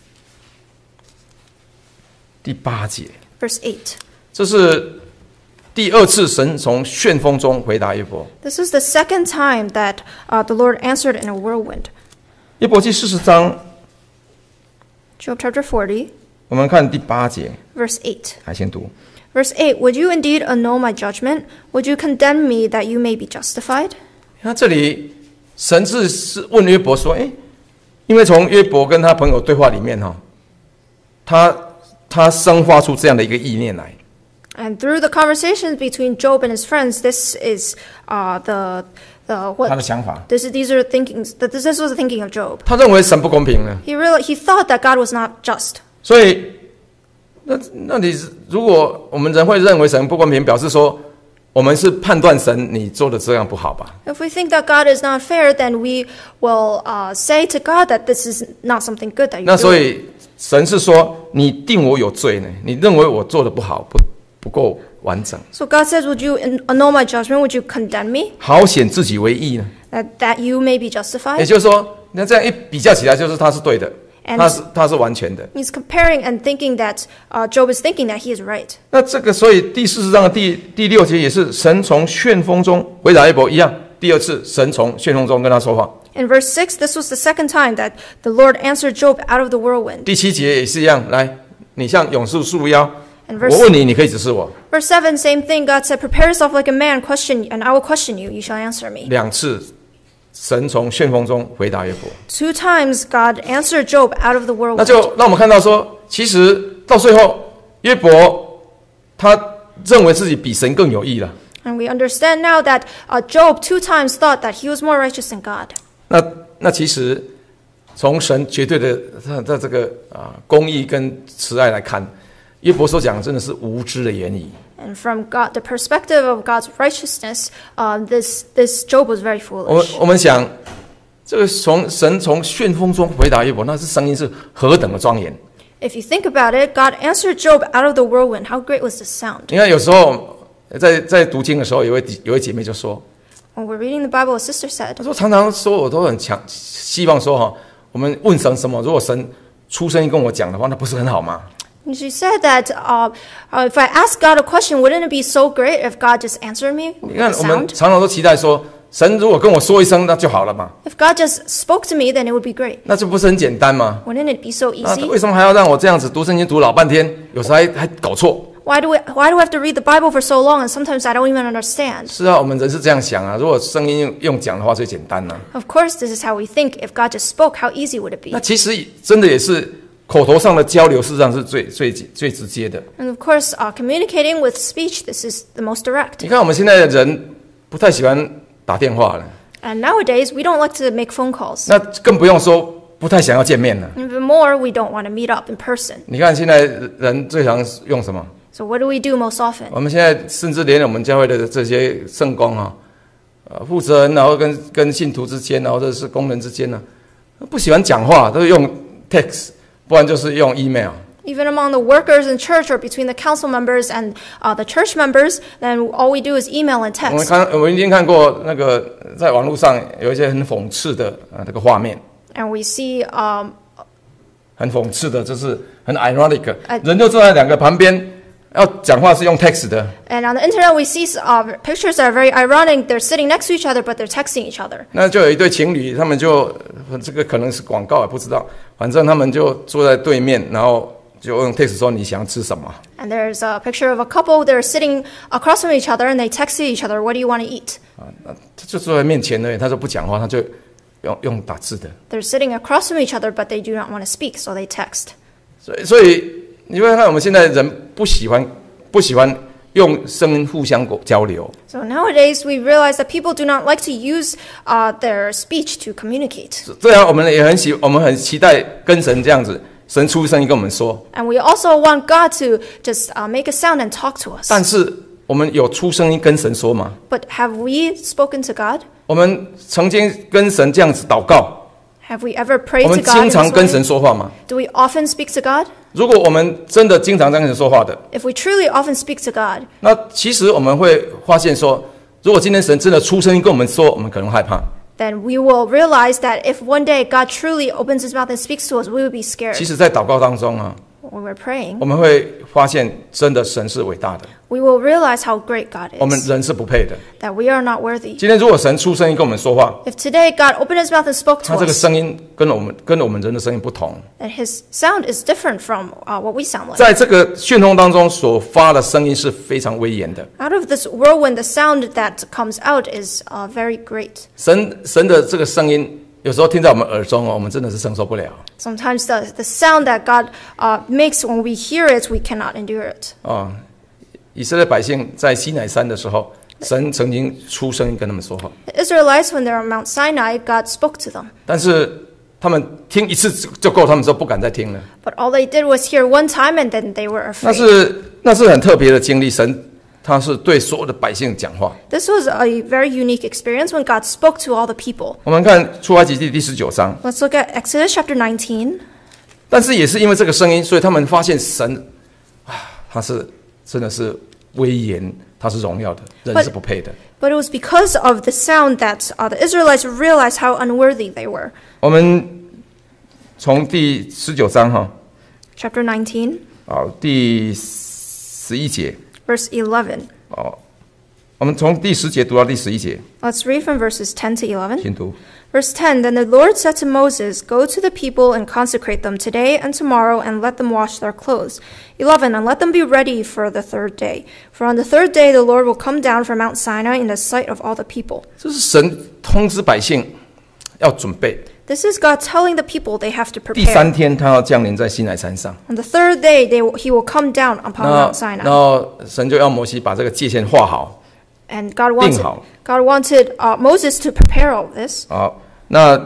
第8节， verse 8. 这是第2次神从旋风中回答约伯。 This is the second time that the Lord answered in a whirlwind. 约伯记40章， Job chapter 40, 我们看第8节， verse 8. 还先读。 Verse 8, Would you indeed annul my judgment? Would you condemn me that you may be justified? 那这里神是问约伯说：“因为从约伯跟他朋友对话里面他生发出这样的一个意念来。 And through the conversations between Job and his friends, this is 他的 what 想法， these are thinkings. This was the thinking of Job. 他认为神不公平呢。 He thought that God was not just. 所以，那你如果我们人会认为神不公平，表示说我们是判断神你做的这样不好吧？ If we think that God is not fair, then we will say to God that this is not something good that 那 you're 所 doing. 以神是说你定我有罪呢？你认为我做的不好，不够完整， So God says, Would you annul my judgment? Would you condemn me 好显自己为义呢？ that you may be 也 justified? 就是说，那这样一比较起来，就是他是对的， And 他是完全的。 he's comparing and thinking that Job is thinking that he is right. 那这个，所以第40章的第6节也是神从旋风中回答约伯一样，第2次神从旋风中跟他说话。 In verse 6, this was the second time that the Lord answered Job out of the whirlwind. 第7节也是一样，来，你向勇士束腰， And 我 verse 问你，你可以指示我。 Verse 7, same thing. God said, Prepare yourself like a man, and I will question you. You shall answer me. 2次，神从旋风中回答约伯， 2 times God answered Job out of the 那 whirlwind. 就让我们看到说，其实到最后，约伯他认为自己比神更有义了。 And we understand now that Job 2 times thought that he was more righteous than God. 那其实从神绝对的他这个公义跟慈爱来看，约伯所讲的真的是无知的言语。 And from God, the perspective of God's righteousness, this Job was very foolish. 我们想，这个神从旋风中回答约伯，那是声音是何等的庄严。 If you think about it, God answered Job out of the whirlwind. How great was the sound? 你看，有时候在读经的时候，有位姐妹就说， When we're reading the Bible, a sister said, 她说常常说我都很希望说我们问神什么，如果神出声音跟我讲的话，那不是很好吗？ and she said that if I ask God a question, wouldn't it be so great if God just answered me 你 with 看， a 我们 sound? 常常都期待说，神如果跟我说一声，那就好了嘛， If God just spoke to me, then it would be great. 那就不是很简单吗？ Wouldn't it be so 那 easy? 为什么还要让我这样子读圣经读老半天，有时候还搞错？ Why do I have to read the Bible for so long, and sometimes I don't even understand? 是啊，我们人是这样想啊。如果声音用讲的话，最简单了。 Of course, this is how we think. If God just spoke, how easy would it 那 be? 其实真的也是口头上的交流，事实上是最直接的。 And of course, communicating with speech, this is the most direct. 你看我们现在的人不太喜欢打电话了， And nowadays, we don't like to make phone calls. 那更不用说不太想要见面了。 Even more, we don't want to meet up in person. 你看现在人最常用什么？ So what do we do most often? 我们现在甚至连我们教会的这些圣工负责人然后跟信徒之间，然后或者是工人之间呢，不喜欢讲话，都是用 text， 不然就是用 email。 Even among the workers in church or between the council members and the church members, then all we do is email and 我 text. 们已经看过那个在网络上有一些很讽刺的这个画面， And we see 很讽刺的，就是很 ironic， 人就坐在两个旁边，要讲话是用 text 的。 And on the internet, we see pictures that are very ironic. They're sitting next to each other, but they're texting each other. 那就有一对情侣，他们就这个可能是广告也不知道，反正他们就坐在对面，然后就用 text 说你想要吃什么。 And there's a picture of a couple. They're sitting across from each other, and they texted each other, "What do you want to eat?" 那他就坐在面前而已，他就不讲话，他就用打字的。 They're sitting across from each other, but they do not want to speak, so they text. 所以你会看我们现在人不喜欢用声音互相交流。 So nowadays, we realize that people do not like to use their speech to communicate. 这样我们很期待跟神这样子，神出声音跟我们说。 And we also want God to just make a sound and talk to us. 但是我们有出声音跟神说吗？ But have we spoken to God? 我们曾经跟神这样子祷告， Have we ever prayed 我 to 们 God? 经 in 常 this 跟 way? 神说话吗？ Do we often speak to God? 如果我们真的经常跟神说话的， If we truly often speak to God, 那其实我们会发现说，如果今天神真的出声音跟我们说，我们可能害怕。 then we will realize that if one day God truly opens his mouth and speaks to us, we will be 其 scared 实，在祷告当中 when we're praying. 我们会发现真的神是伟大的， We will realize how great God 我们 is, 人是不配的。 that we are not worthy. 今天如果神出声音跟我们说话， If today God opened his mouth and spoke 他 to 这个 us, 声音跟我们人的声音不同， then his sound is different from what we sound like. 在这个旋风当中所发的声音是非常威严的。 Out of this whirlwind, the sound that comes out is very great. 神的这个声音，有时候听在我们耳中我们真的是承受不了。 Sometimes the sound that God makes when we hear it, we cannot endure it. 以色列百姓在西乃山的时候，神曾经出声音跟他们说话， The Israelites, when they're on Mount Sinai, God spoke to them. 但是他们听一次就够，他们说不敢再听了。 But all they did was hear one time, and then they were 那 afraid. 是很特别的经历，神他是对所有的百姓讲话。 This was a very unique experience when God spoke to all the people. 我们看出埃及记第19章， Let's look at Exodus chapter 19. 但是也是因为这个声音，所以他们发现神他是真的是威严，他是荣耀的，人是不配的。 But it was because of the sound that the Israelites realized how unworthy they were. 我们从第19章 Chapter 19, 第11节 verse 11. 我们从第10节读到第11节， Let's read from verses 10 to 11. 请读。 Verse 10, Then the Lord said to Moses, Go to the people and consecrate them today and tomorrow, and let them wash their clothes. 11, And let them be ready for the third day. For on the third day the Lord will come down from Mount Sinai in the sight of all the people. 这是神通知百姓要准备， This is God telling the people they have to 第3 prepare. 天他要降临在西乃山上。 On the third day he will come down upon 然 Mount Sinai. 后神就要摩西把这个界限画好。 And God wanted, 定好。 God wanted Moses to prepare all this. 那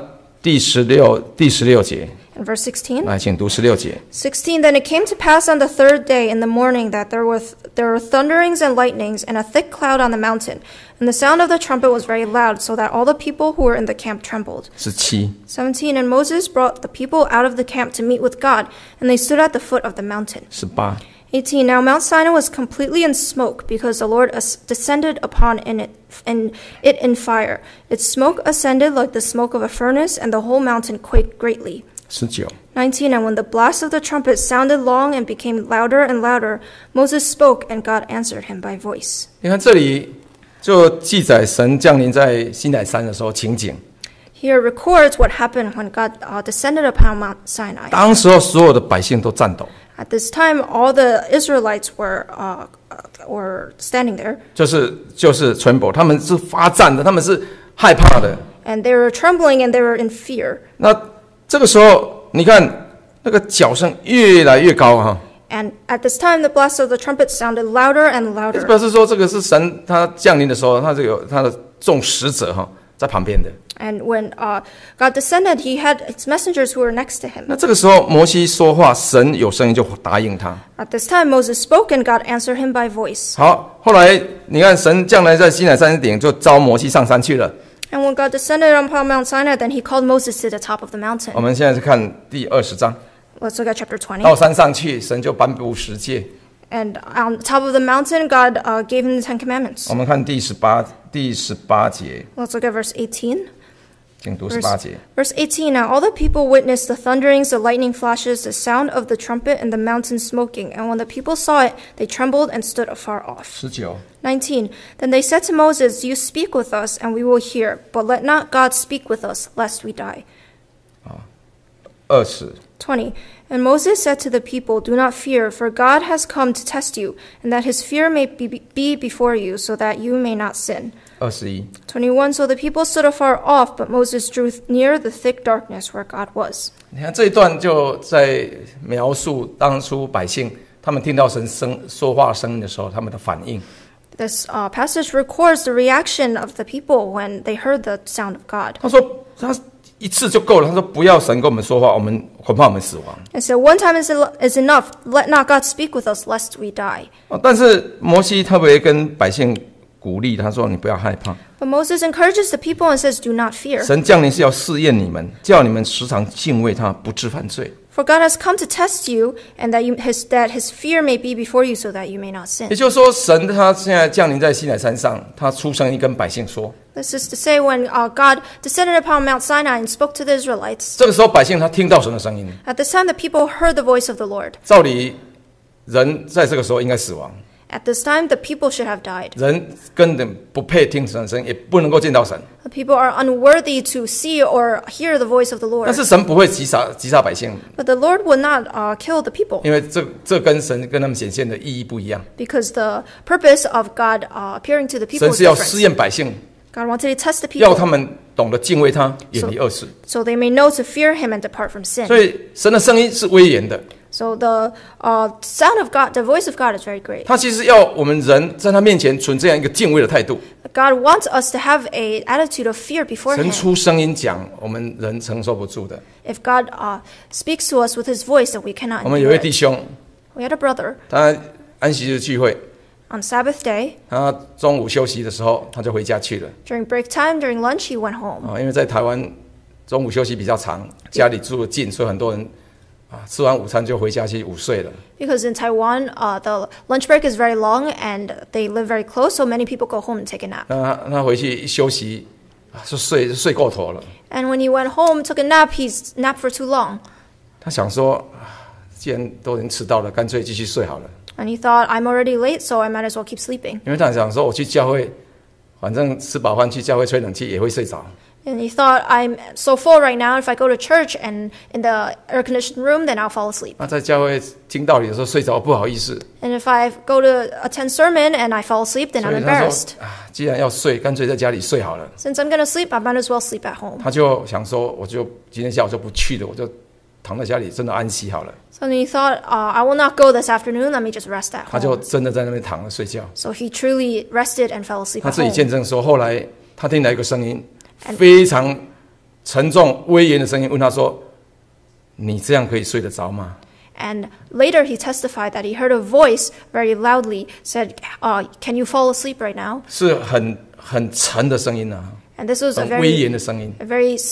第16节， In verse 16. 来，请读16节。 16. Then it came to pass on the third day in the morning that there were thunderings and lightnings and a thick cloud on the mountain, and the sound of the trumpet was very loud, so that all the people who were in the camp trembled. 17 17. And Moses brought the people out of the camp to meet with God, and they stood at the foot of the mountain. 18 18. Now Mount Sinai was completely in smoke, because the Lord descended upon it in fire. Its smoke ascended like the smoke of a furnace, and the whole mountain quaked greatly. 19 19. And when the blast of the trumpet sounded long and became louder and louder, Moses spoke, and God answered him by voice. 你看这里就记载神降临在西乃山的时候情景。 Here records what happened when God descended upon Mount Sinai. 当时候所有的百姓都颤抖， At this time, all the Israelites were standing there, 就是tremble，他们是发战的，他们是害怕的。 and they were trembling and they were in fear. 那这个时候，你看那个脚声越来越高哈， And at this time, the blast of the trumpet sounded louder and 表 louder. 示说这个是神他降临的时候，他就有他的众使者哈在旁边的。 And when God descended, he had his messengers who were next to him. 那这个时候摩西说话，神有声音就答应他。 At this time, Moses spoke, and God answered him by voice. 好，后来你看神降临在西乃山顶，就召摩西上山去了。 And when God descended upon Mount Sinai, then he called Moses to the top of the mountain. 我们现在是看第20章， Let's look at chapter 20. 到山上去，神就颁布十诫。 And on top of the mountain, God gave him the Ten Commandments. 我们看第18节， Let's look at verse 18. 请读18节。 Verse 18. Now all the people witnessed the thunderings, the lightning flashes, the sound of the trumpet, and the mountain smoking. And when the people saw it, they trembled and stood afar off. 19 19. Then they said to Moses, You speak with us, and we will hear. But let not God speak with us, lest we die. 20 20. And Moses said to the people, Do not fear, for God has come to test you, and that his fear may be before you, so that you may not sin. 21 21. So the people stood afar off, but Moses drew near the thick darkness where God was. 你看这一段就在描述当初百姓他们听到神说话声音的时候，他们的反应。 This passage records the reaction of the people when they heard the sound of God. 他说他一次就够了，他说不要神跟我们说话，我们恐怕我们死亡。 And so one time is enough. Let not God speak with us, lest we die. 但是摩西特别跟百姓鼓励，他说你不要害怕， But Moses encourages the people and says, Do not fear. 神降临是要试验你们，叫你们时常敬畏他，不致犯罪。 For God has come to test you, and that his fear may be before you, so that you may not sin. 也就是说，神他现在降临在西乃山上，他出声音跟百姓说。 This is to say, when God descended upon Mount Sinai and spoke to the Israelites, 这个时候，百姓他听到神的声音。 at this time the people heard the voice of the Lord. 照理，人在这个时候应该死亡， At this time, the people should have died. 人根本不配听神的声音，也不能够见到神。 The people are unworthy to see or hear the voice of the 但 Lord. 是神不会击杀百姓， But the Lord would not kill the people, 因为这跟神跟他们显现的意义不一样。 because the purpose of God appearing to the people 神 is 是要试 different. 验百姓， God wanted to test the 要他 people 们懂得敬畏他，远离恶事。 so they may know to fear him and depart from sin. 所以神的声音是威严的， So the sound of God, the voice of God is very great. 他其实要我们人在他面前存这样一个敬畏的态度。 God wants us to have an attitude of fear before 神 him. 出声音讲，我们人承受不住的。 If God speaks to us with his voice, that we cannot 我们有一 endure 位弟 it. 兄， We had a brother 他安息日聚会， on Sabbath day. 他中午休息的时候，他就回家去了。 During break time, during lunch, he went home. 因为在台湾中午休息比较长，家里住得近，所以很多人吃完午餐就回家去午睡了。 Because in Taiwan, the lunch break is very long and they live very close, so many people go home and take a nap. 他回去一休息，就睡过头了。 And when he went home, took a nap, he's napped for too long. 他想说，既然都已经迟到了，干脆继续睡好了。 And he thought, I'm already late, so I might as well keep sleeping. 因为他想说，我去教会，反正吃饱饭去教会吹冷气也会睡着。 And he thought, I'm so full right now, if I go to church and in the air-conditioned room, then I'll fall asleep. 那在教会听道理的时候睡着不好意思， And if I go to attend sermon and I fall asleep, then 所 I'm 以他 embarrassed. 说既然要睡，干脆在家里睡好了。 Since I'm going to sleep, I might as well sleep at home. 他就想说，我就今天下午就不去了，我就躺在家里真的安息好了。 So he thought, I will not go this afternoon, let me just rest at 他就 home. 真的在那边躺着睡觉。 So he truly rested and fell asleep 他 at 自己 home. 见证说，后来他听到一个声音，非常沉重威严的声音问他说：“你这样可以睡得着吗？” And later he testified that he heard a voice very loudly said, "Can you fall asleep right now?" 是很沉的声音啊， And this was 很威严的声音。 in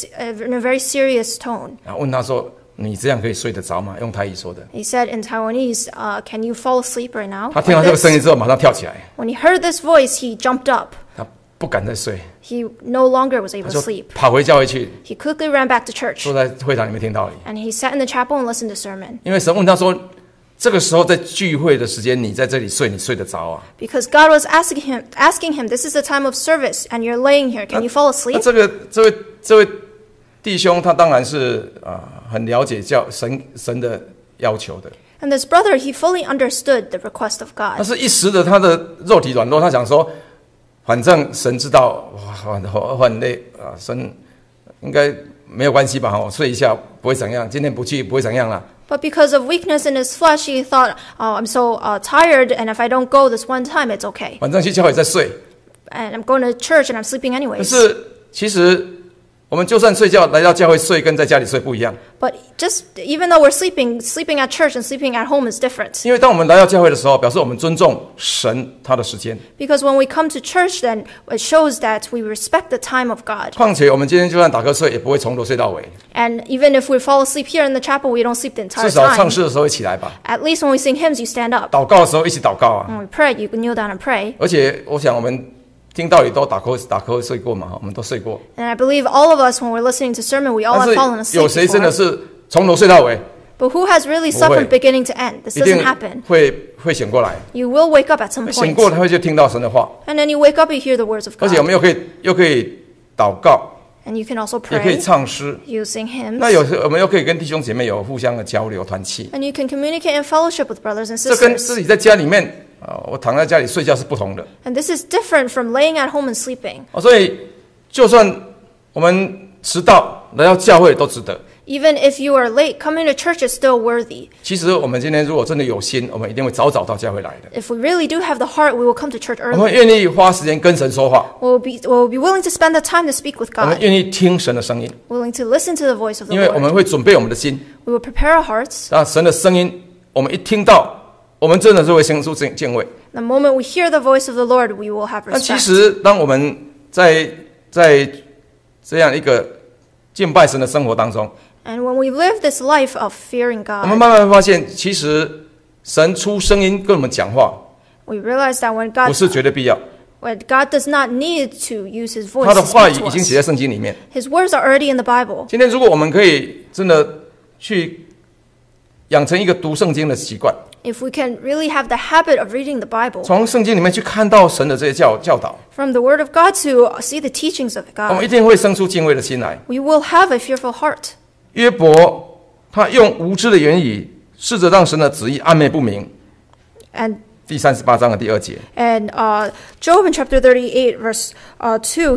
a very serious tone. 然后问他说：“你这样可以睡得着吗？”用台语说的。 He said in Taiwanese, "Can you fall asleep right now?" 他听到 Like 这个 this. 声音之后，马上跳起来， When he heard this voice, he jumped up. 他不敢再睡， He no longer was 他 able 就 to sleep. 跑回教会去， He quickly ran back to church. 坐在会堂里面听道理。 And he sat in the chapel and listened to sermon. 因为神问他说：“这个时候在聚会的时间，你在这里睡，你睡得着啊？” Because God was asking him, "This is the time of service, and you're laying here. Can you fall 那 asleep?" 这位弟兄，他当然是很了解神的要求的。 And this brother, he fully understood the request of 但 God. 是一时的他的肉体软弱，他想说，反正神知道，我很累啊，神应该没有关系吧？我睡一下不会怎样，今天不去不会怎样啦。 But because of weakness in his flesh, he thought, "Oh, I'm so tired, and if I don't go this one time, it's okay. 反正去教会再睡。 And I'm going to church, and I'm sleeping 可 anyways." 是其实我们就算睡觉来到教会睡，跟在家里睡不一样。 But even though we're sleeping at church and sleeping at home is different. 因为当我们来到教会的时候，表示我们尊重神他的时间。 Because when we come to church, then it shows that we respect the time of God. 况且我们今天就算打瞌睡，也不会从头睡到尾， And even if we fall asleep here in the chapel, we don't sleep the 至 entire 少唱 time. 诗的时候会起来吧。 At least when we sing hymns, you stand up. 祷告的时候一起祷告啊。 When we pray, you can kneel down and pray. 而且我想我们听道理都打瞌睡过嘛，我们都睡过。 And I believe all of us, when we're listening to sermon, we all 但 have fallen 是有 asleep 谁真的 before. 是从头睡到尾？ But who has really suffered beginning to end? This 一定 doesn't happen. 会醒过来， You will wake up at some 醒 point. 过来会就听到神的话， And then you wake up, you hear the words of 而且我 God. 们又可以祷告， And you can also 也可以 pray. 唱诗。 You sing hymns. 那有时我们又可以跟弟兄姐妹有互相的交流团契， And you can communicate and fellowship with brothers and 这跟 sisters. 自己在家里面我躺在家里睡觉是不同的。 And this is different from laying at home and sleeping. 所以就算我们迟到来到教会都值得。 Even if you are late, coming to church is still worthy. 其实我们今天如果真的有心，我们一定会早到教会来的。 If we really do have the heart, we will come to church 我们 early. 愿意花时间跟神说话， We'll be willing to spend the time to speak with 我们 God. 愿意听神的声音， Willing to listen to the voice of the 因为我 Lord. 们会准备我们的心， We will prepare our hearts. 让神的声音，我们一听到，我们真的是会生出敬畏。 The moment we hear the voice of the Lord, we will have 那其 respect. 实，当我们在这样一个敬拜神的生活当中， And when we live this life of fearing 我们 God, 慢慢发现，其实神出声音跟我们讲话， we realize that when 不是绝对必要。 God does not need to use His voice 他的 to 话语 speak to 已经写在 us. 圣经里面。 His words are already in the Bible. 今天，如果我们可以真的去养成一个读圣经的习惯， If we can really have the habit of reading the Bible, 从圣经里面去看到神的这些教导， from the Word of God to see the teachings of 我们一 God, 定会生出敬畏的心来。 we will have a fearful heart. 约伯他用无知的言语，试着让神的旨意暧昧不明。 And 第38章的第2节， Job in chapter 38, verse 2,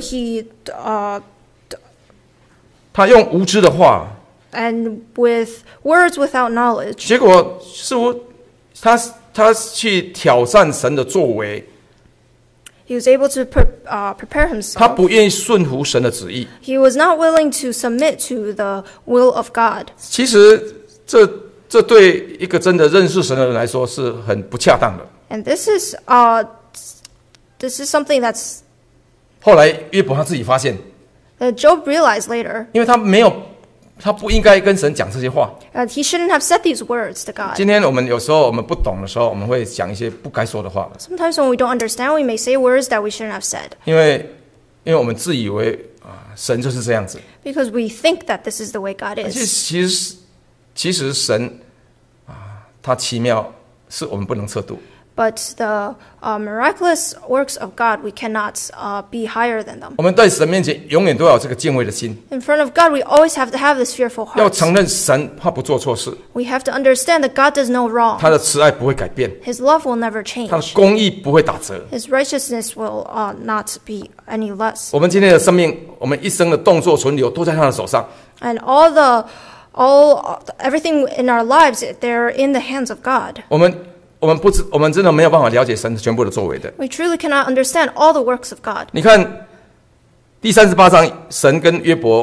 他用无知的话， and with words without knowledge, 结果似乎他去挑战神的作为， he was able to prepare 他 himself. 不愿意顺服神的旨意。 He was not willing to submit to the will of God. 其实这对一个真的认识神的人来说是很不恰当的。 And this is something that's 后来约伯他自己发现， that Job realized later 因为他不应该跟神讲这些话。 that he shouldn't have said these words to God. 今天我们有时候我们不懂的时候，我们会讲一些不该说的话， Sometimes when we don't understand, we may say words that we shouldn't have said 因为我们自以为神就是这样子。 because we think that this is the way God 其实神他奇妙是我们不能测度。 But the miraculous works of God, we cannot be higher than them. 我们在神面前永远都要有这个敬畏的心， In front of God, we always have to have this fearful 要 heart. 承认神他不做错事， We have to understand that God does no 他 wrong. 的慈爱不会改变， His love will never 他的 change. 公义不会打折。 His righteousness will not be any less. 我们今天的生命，我们一生的动作存留都在他的手上。 And everything in our lives, they're in the hands of God. 我们真的没有办法了解神全部的作为的。 We truly cannot understand all the works of God. 你看第38章，神跟约伯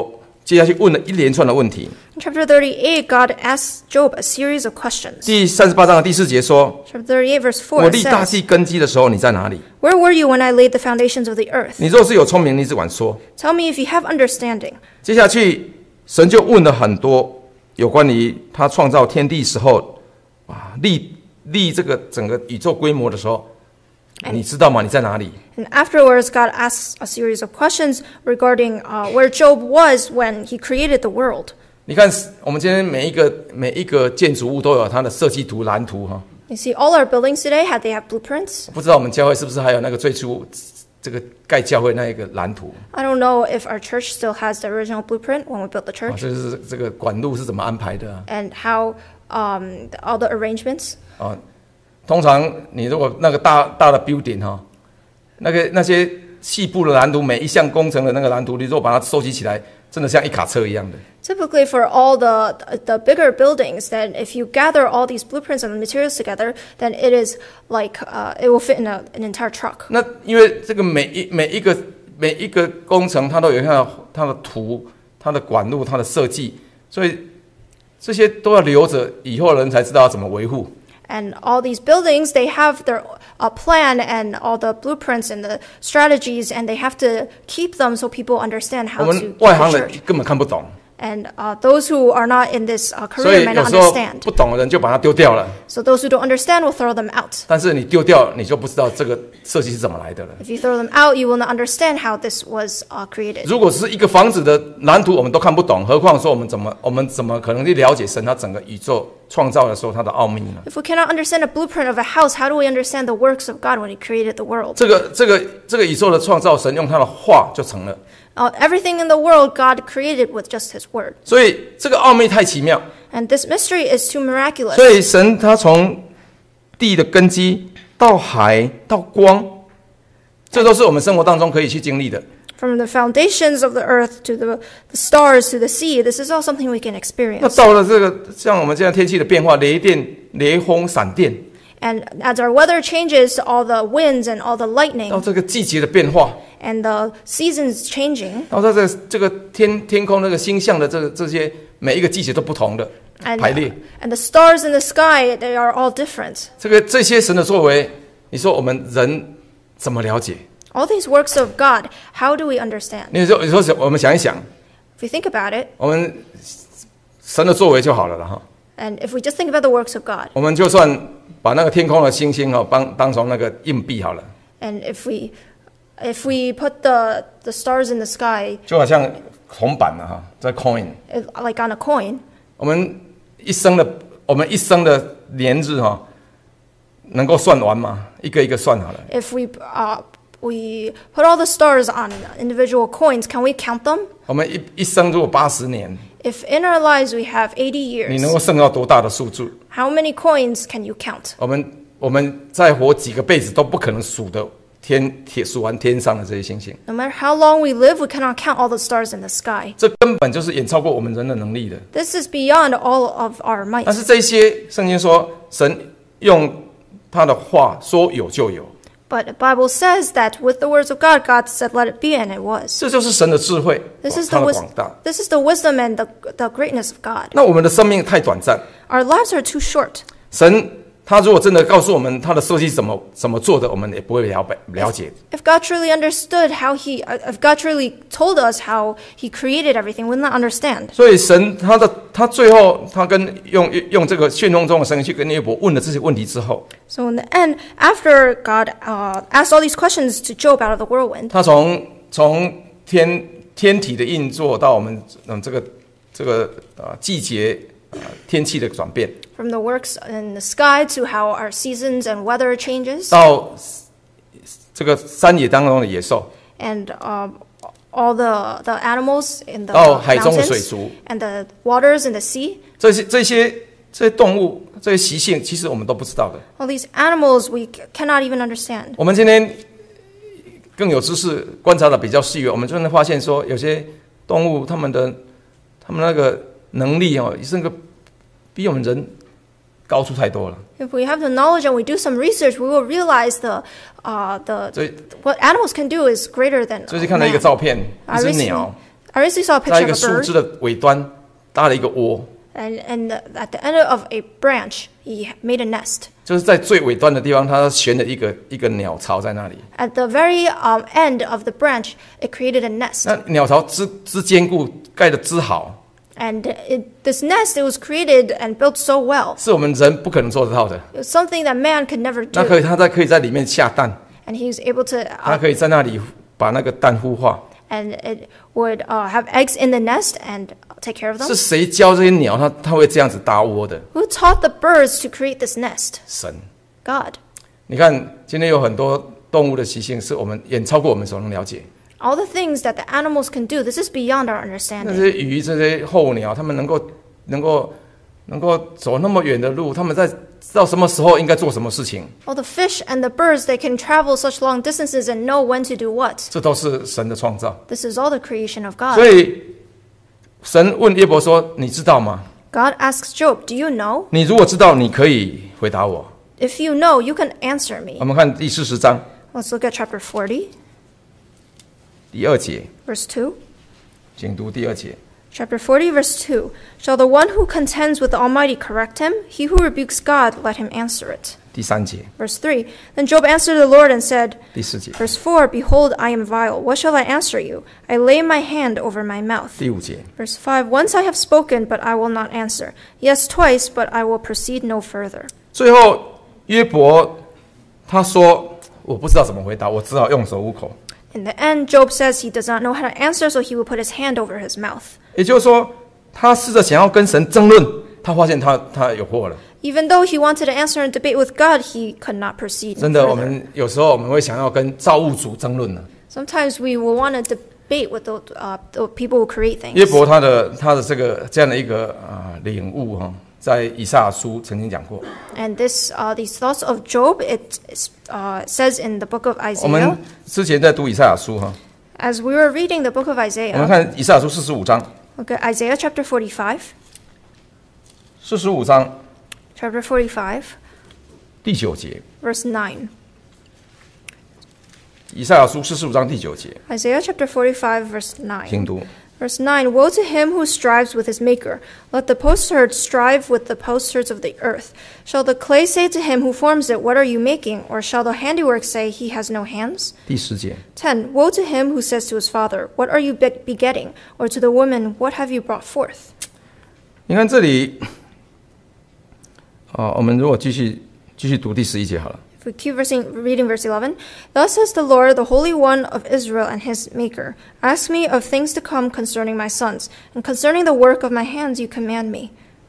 接下去问了一连串的问题。 In chapter 38, God asks Job a series of questions. 第38章的第4节说 Chapter 38, verse 4 我立大 says, 地根基的时候，你在哪里？ Where were you when I laid the foundations of the earth? 你若是有聪明，你只管说。 Tell me if you have understanding. 接下去，神就问了很多有关于他创造天地时候立这个整个宇宙规模的时候，你知道吗？你在哪里？ And afterwards, God asks a series of questions regarding where Job was when he created the world. 你看，我们今天每一个建筑物都有它的设计图、蓝图哈。 You see, all our buildings today, they have blueprints. 不知道我们教会是不是还有那个最初这个盖教会那一个蓝图？ I don't know if our church still has the original blueprint when we built the church 就是这个管路是怎么安排的 and how all the arrangements. 啊？通常你如果那个大的 building 哈，那些细部的蓝图，每一项工程的那个蓝图，你如果把它收集起来，真的像一卡车一样的。 Typically, for all the bigger buildings, that if you gather all these blueprints and the materials together, then it is like it will fit in an entire truck. 那因为这个每一个工程，它都有它的图、它的管路、它的设计，所以这些都要留着，以后人才知道要怎么维护。 And all these buildings, they have their plan and all the blueprints and the strategies, and they have to keep them so people understand 我 how to 们 keep 外 the 行人 church. 根本看不懂， And those who are not in this 所以 career may 有 not 时候 understand. 不懂的人就把它丢掉了。 So those who don't understand will throw them out. 但是你丢掉，你就不知道这个设计是怎么来的了。 If you throw them out, you will not understand how this was created. 如果是一个房子的蓝图，我们都看不懂，何况说我们怎么可能去了解神他整个宇宙创造的时候它的奥秘呢？ If we cannot understand a blueprint of a house, how do we understand the works of God when He created the world? 这个宇宙的创造，神用他的话就成了。 Everything in the world God created with just His word. 所以这个奥秘太奇妙。 And this mystery is too miraculous. 所以神他从地的根基到海到光，这都是我们生活当中可以去经历的。 From the foundations of the earth to the stars to the sea, this is all something we can 那 experience. 到了这个像我们现在天气的变化，雷电、雷轰、闪电， And as our weather changes, all the winds and all the 到 lightning 这个季节的变化， and the seasons changing, 到这个天空那个星象的这些每一个季节都不同的 and, 排列。 and the stars in the sky, they are all different. 这些神的作为，你说我们人怎么了解？ All these works of God, how do we understand? 你说我们想一想， If we think about it, 我们神的作为就好了哈。 and if we just think about the works of God, 我们就算把那个天空的星星当成那个硬币好了， and if we put the stars in the sky 就好像铜板了哈，在 coin。 like on a coin, 我们一生的年日哈，能够算完吗？一个一个算好了。 if we put all the stars on individual coins, can we count them? 我们一生如果80年， If in our lives we have 80 你能 years, 够剩到多大的数字？ how many coins can you count? 我们再活几个辈子都不可能数完天上的这些星星。 No matter how long we live, we cannot count all the stars in the sky. 这根本就是远超过我们人的能力的。 This is beyond all of our 但 might. 是这些圣经说，神用他的话说有就有， But the Bible says that with the words of God, God said, "Let it be," and it was. 这就是神的智慧， This is 他 the 的广大。 this is the wisdom and the greatness of God. 那我们的生命太短暂， Our lives are too short. 神他如果真的告诉我们他的设计怎么做的，我们也不会了解。 If God truly understood if God truly told us how He created everything, we would not understand. 所以神他最后他跟用这个旋风中的声音去跟约伯问了这些问题之后， So in the end, after God asked all these questions to Job out of the whirlwind, 他从天体的运作到我们这个季节天气的转变， from the works in the sky to how our seasons and weather changes, 到这个山野当中的野兽， and all the animals in the 到海中的水 mountains 族， and the waters in the sea. 这些动物这些习性，其实我们都不知道的。 All these animals we cannot even understand. 我们今天更有知识，观察的比较细微，我们就能发现说，有些动物他们那个能力是个比我们人高出太多了。 If we have the knowledge and we do some research, we will realize what animals can do is greater than 最近看到一个 man. 照片，一 I 只 recently 鸟， I recently saw a 在 picture 一个 of a 树枝 bird, 的尾端搭了一个窝， and at the end of a branch, he made a nest. 就是在最尾端的地方，它悬了一个鸟巢在那里。 At the very end of the branch, it created a nest. 那鸟巢之坚固，盖的之好， And this nest, it was created and built so well. 是我们人不可能做得到的。 It was something that man could never 那 do. 它可以在里面下蛋， And he was able to, 它可以在那里把那个蛋孵化。 and it would have eggs in the nest and take care of them. 是谁教这些鸟它会这样子搭窝的？ Who taught the birds to create this nest? 神。 God. 你看，今天有很多动物的习性是我们远超过我们所能了解。 All the things that the animals can do, this is beyond our 那 understanding. 些鱼、这些候鸟，它们能够走那么远的路，他们在知道什么时候应该做什么事情， All the fish and the birds, they can travel such long distances and know when to do what. 这都是神的创造。 This is all the creation of God. 所以神问约伯说：“你知道吗？ God asks Job, do you know? 你如果知道，你可以回答我。 If you know, you can answer ” me. 我们看第40章 Let's look at chapter 40, 第2节， verse 2. 请读第2节。 Chapter 40, verse 2. Shall the one who contends with the Almighty correct him? He who rebukes God, let him answer it. 第3节， Verse 3. Then Job answered the Lord and said, 第4节， Verse 4. Behold, I am vile. What shall I answer you? I lay my hand over my mouth. 第5节。 Verse 5. Once I have spoken, but I will not answer. Yes, twice, but I will proceed no further. 最后约伯他说：“我不知道怎么回答，我只好用手捂口。” In the end, Job says he does not know how to answer, so he will put his hand over his mouth. 也就是说，他试着想要跟神争论，他发现他有祸了。 Even though he wanted to answer and debate with God, he could not proceed 真的，我 further. 们有时候我们会想要跟造物主争论呢。 Sometimes we will want to debate with the people who create 约 things. 伯他的这样的一个领悟哈，在以赛亚书曾经讲过。 And these thoughts of Job, it says in the book of 我们 Isaiah. 之前在读以赛亚书哈， As we were reading the book of 我们 Isaiah, 看以赛亚书45章 look at Isaiah chapter 45. ，45章 Chapter 45, 第9节， verse 9. 以赛亚书45章第9节， Isaiah chapter 45, verse 9. 请读。 Verse 9. Woe to him who strives with his maker. Let the potsherds strive with the potsherds of the earth. Shall the clay say to him who forms it, What are you making? Or shall the handiwork say, He has no hands? 第10节， 10. Woe to him who says to his father, What are you begetting? Or to the woman, What have you brought forth? 你看这里，我们如果继续读第11节好了。 If we keep reading verse 11. Thus says the Lord, the Holy One of Israel and his Maker. Ask me of things to come concerning my sons, and concerning the work of my hands you command me.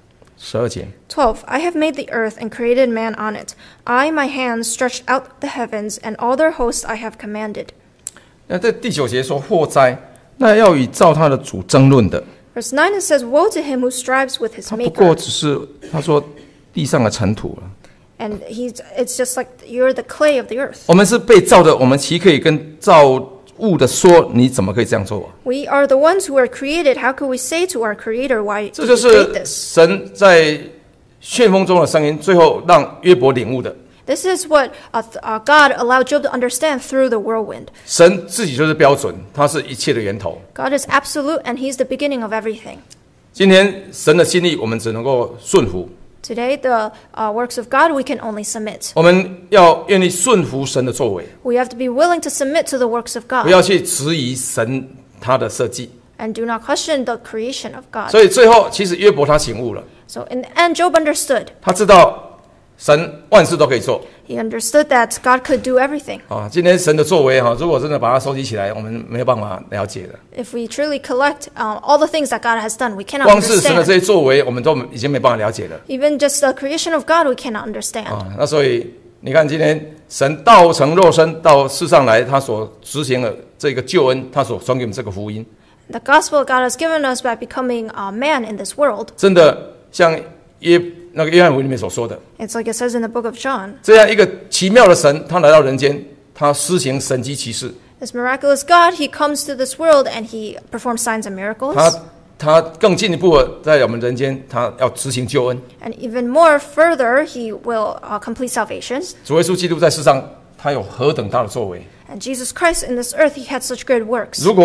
12节， 12. I have made the earth and created man on it. I, my hands, stretched out the heavens, and all their hosts I have commanded. 那这第9节说祸灾，那要与造他的主争论的， Verse 9 it says, Woe to him who strives with his 他不过 maker. 只是他说地上的尘土了。 And it's just like you're the clay of the earth. 我们是被造的，我们岂可以跟造物的说你怎么可以这样做啊？ We are the ones who are created. How could we say to our Creator, Why 这 did 就 you create 是 this? 神在旋风中的声音，最后让约伯领悟的。 This is what God allowed Job to understand through the whirlwind. 神自己就是标准，他是一切的源头。 God is absolute, and He's the beginning of everything. 今天神的心意，我们只能够顺服。 Today, the works of God, we can only submit. 我们要愿意顺服神的作为， We have to be willing to submit to the works of 不 God 要去质疑神他的设计。 and do not question the creation of God. 所以最后，其实约伯他醒悟了， So in the end, Job understood. 他知道神万事都可以做 He understood that God could do everything. 啊。今天神的作为哈，如果真的把它收集起来，我们没有办法了解的。 If we truly collect all the things that God has done, we cannot 光是神的这 understand. 些作为，我们都已经没办法了解了 Even just the creation of God, we cannot understand. 啊。那所以你看，今天神道成肉身到世上来，他所执行的这个救恩，他所传给我们这个福音， The gospel God has given us by becoming a man in this world. 真的像约翰福音里面所说的， It's like it says in the book of John. 这样一个奇妙的神，他来到人间，他施行神迹奇事， This miraculous God, He comes to this world and He performs signs and miracles. 他更进一步的在我们人间，他要执行救恩。 And even more further, He will complete salvation. 主耶稣基督在世上，他有何等大的作为？ And Jesus Christ in this earth, He had such great works. 如果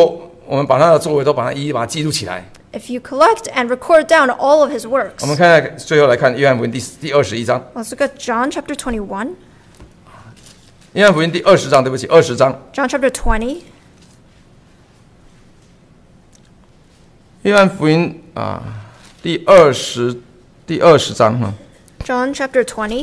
我们把他的作为都把它记录起来。 If you collect and record down all of his 我 works. 们看最后来看约翰福音第21章。 Let's look at John chapter 21. 约翰福音第20章，对不起，20章。 John chapter 20. 约翰福音第20章哈。 John chapter 20.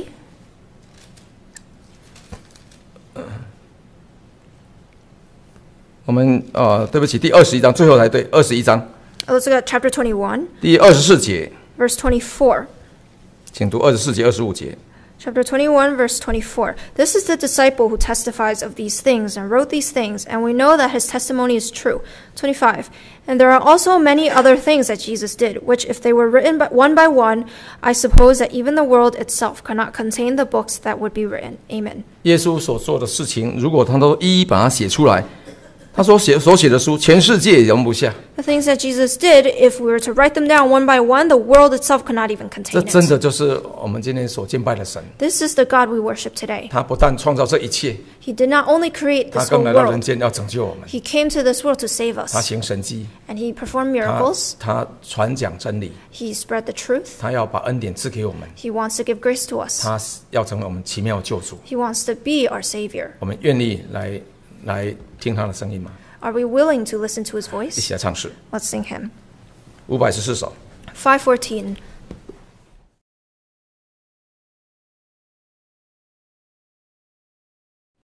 我们对不起，第21章最后才对，21章。 Let's look at chapter 21, 第24节， verse 24. 请读24节、25节。 Chapter 21, verse 24. This is the disciple who testifies of these things and wrote these things, and we know that his testimony is true. 25. And there are also many other things that Jesus did, which if they were written one by one, I suppose that even the world itself could not contain the books that would be written. Amen. 耶稣所做的事情，如果他都一一把它写出来，他所写的书，全世界也容不下。 The things that Jesus did, if we were to write them down one by one, the world itself could not even 这 contain 真 it. 的就是我们今天所敬拜的神。 This is the God we worship today. 他不但创造这一切， He did not only create 他 this 更 whole 来到人 world, 间要拯救我们。 He came to this world to save 他 us, 行神迹， and He performed 他 miracles. 他传讲真理， He spread the truth. 他要把恩典赐给我们， He wants to give grace to us. 他要成为我们奇妙的救主。 He wants to be our Savior. 我们愿意来听他的声音吗？ Are we willing to listen to His 一 voice? 起来唱诗， Let's sing Him. 514首。 514.